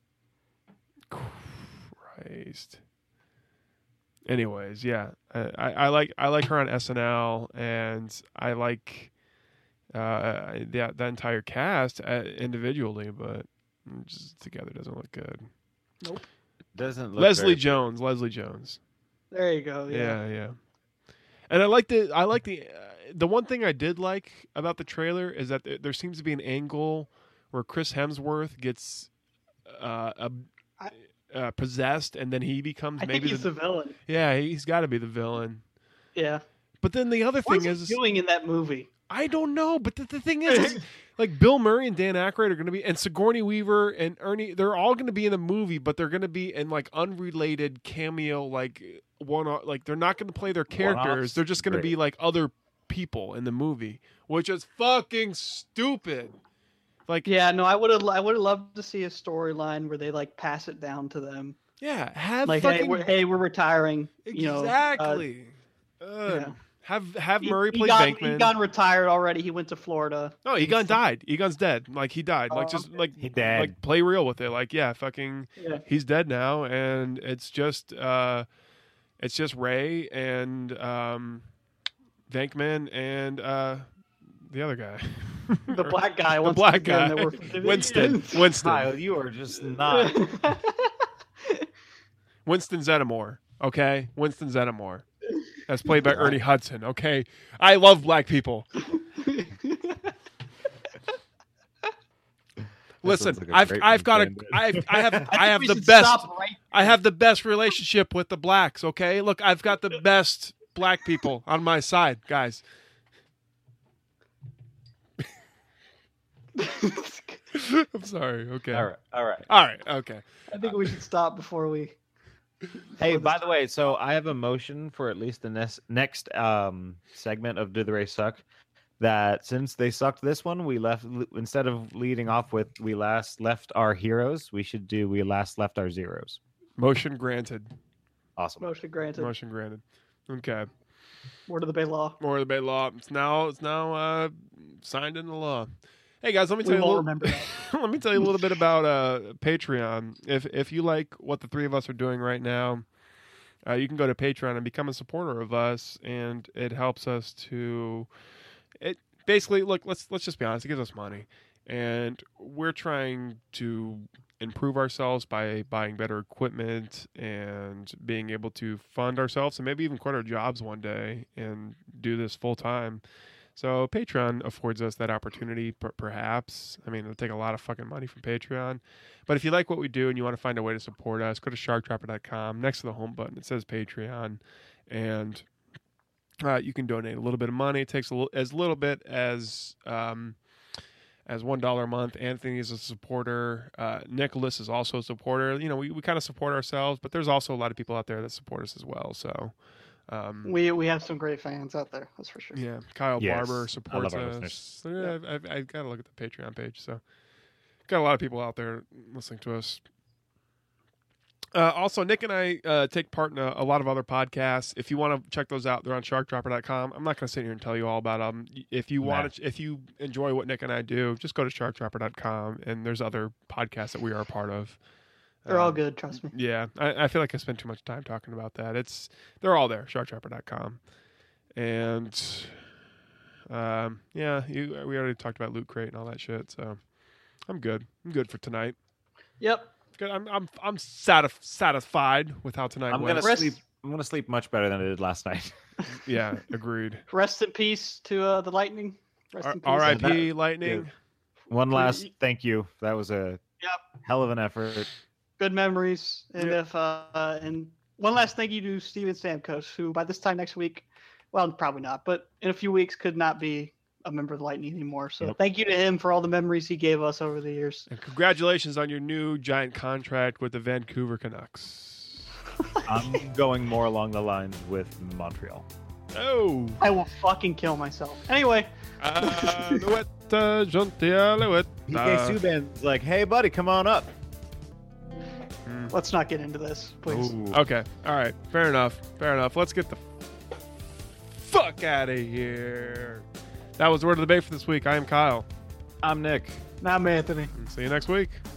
Christ. Anyways, yeah, I like her on SNL, and I like that entire cast individually, but just together doesn't look good. Nope. Doesn't look Leslie very- Jones. There you go. Yeah. And I like the one thing I did like about the trailer is that there seems to be an angle where Chris Hemsworth gets possessed, and then he becomes I think he's the villain. Yeah, he's got to be the villain. Yeah. But then the other What's thing he is, doing in that movie? I don't know. But the thing is, like Bill Murray and Dan Aykroyd are going to be, and Sigourney Weaver and Ernie, they're all going to be in the movie, but they're going to be in like unrelated cameo, like like they're not going to play their characters. One-offs? They're just going to be Great. like other people in the movie, which is fucking stupid. Like, Yeah, no, I would have loved to see a storyline where they like pass it down to them. yeah, have Like, fucking we're retiring. exactly. Yeah. Have Murray play Egon, Bankman. Egon retired already. He went to Florida. No, Egon died. Egon's dead. Like he died. Like just like He dead. like play real with it. Like yeah, fucking Yeah. he's dead now, and it's just Ray and Venkman and the other guy. The black guy. The once black again, guy. that we're- Winston. Kyle, you are just not. Winston Zeddemore. Okay, Winston Zeddemore. That's played by Ernie Hudson. Okay, I love black people. Listen, sounds like a great I've got a band. I have we the should best. stop right I have the best relationship with the blacks. Okay, look, I've got the best black people on my side, guys. I'm sorry. Okay. All right. All right. Okay. I think we should stop before we. Hey, by the way, so I have a motion for at least the next segment of Do the Race Suck? That since they sucked this one, we left instead of leading off with we last left our heroes, we should do we last left our zeros. Motion granted. Awesome. Motion granted. Motion granted. Okay. Word of the Bay Law. More of the Bay Law. It's now signed into law. Hey guys, let me tell We you. won't remember that. Let me tell you a little bit about Patreon. If you like what the three of us are doing right now, you can go to Patreon and become a supporter of us, and it helps us to. It basically look. Let's just be honest. It gives us money, and we're trying to improve ourselves by buying better equipment and being able to fund ourselves and maybe even quit our jobs one day and do this full time. So Patreon affords us that opportunity, perhaps. I mean, it'll take a lot of fucking money from Patreon. But if you like what we do and you want to find a way to support us, go to sharkdropper.com. Next to the home button, it says Patreon. And you can donate a little bit of money. It takes as little bit as $1 a month. Anthony is a supporter. Nicholas is also a supporter. You know, we kind of support ourselves, but there's also a lot of people out there that support us as well. So... We have some great fans out there, that's for sure. Yeah, Kyle Yes, Barber I supports love our us. listeners. So, yeah, I've got to look at the Patreon page. So, got a lot of people out there listening to us. Also, Nick and I take part in a lot of other podcasts. If you want to check those out, they're on sharkdropper.com. I'm not going to sit here and tell you all about them. If you want if you enjoy what Nick and I do, just go to sharkdropper.com, and there's other podcasts that we are a part of. They're all good, trust me. Yeah, I feel like I spent too much time talking about that. They're all there, sharktrapper.com. And we already talked about Loot Crate and all that shit, so I'm good. I'm good for tonight. Yep. Good. I'm satisfied with how tonight I'm went. gonna sleep much better than I did last night. Yeah, agreed. Rest in peace to the Lightning. Rest in peace. R.I.P. Lightning. One last thank you. That was a Yep. hell of an effort. Good memories. And and one last thank you to Steven Stamkos, who by this time next week, well, probably not, but in a few weeks could not be a member of the Lightning anymore. So thank you to him for all the memories he gave us over the years. And congratulations on your new giant contract with the Vancouver Canucks. I'm going more along the lines with Montreal. Oh. I will fucking kill myself. Anyway. PK Subban's like, hey buddy, come on up. Let's not get into this, please. Ooh. Okay. All right. Fair enough. Let's get the fuck out of here. That was Word of the Bay for this week. I am Kyle. I'm Nick. I'm Anthony. See you next week.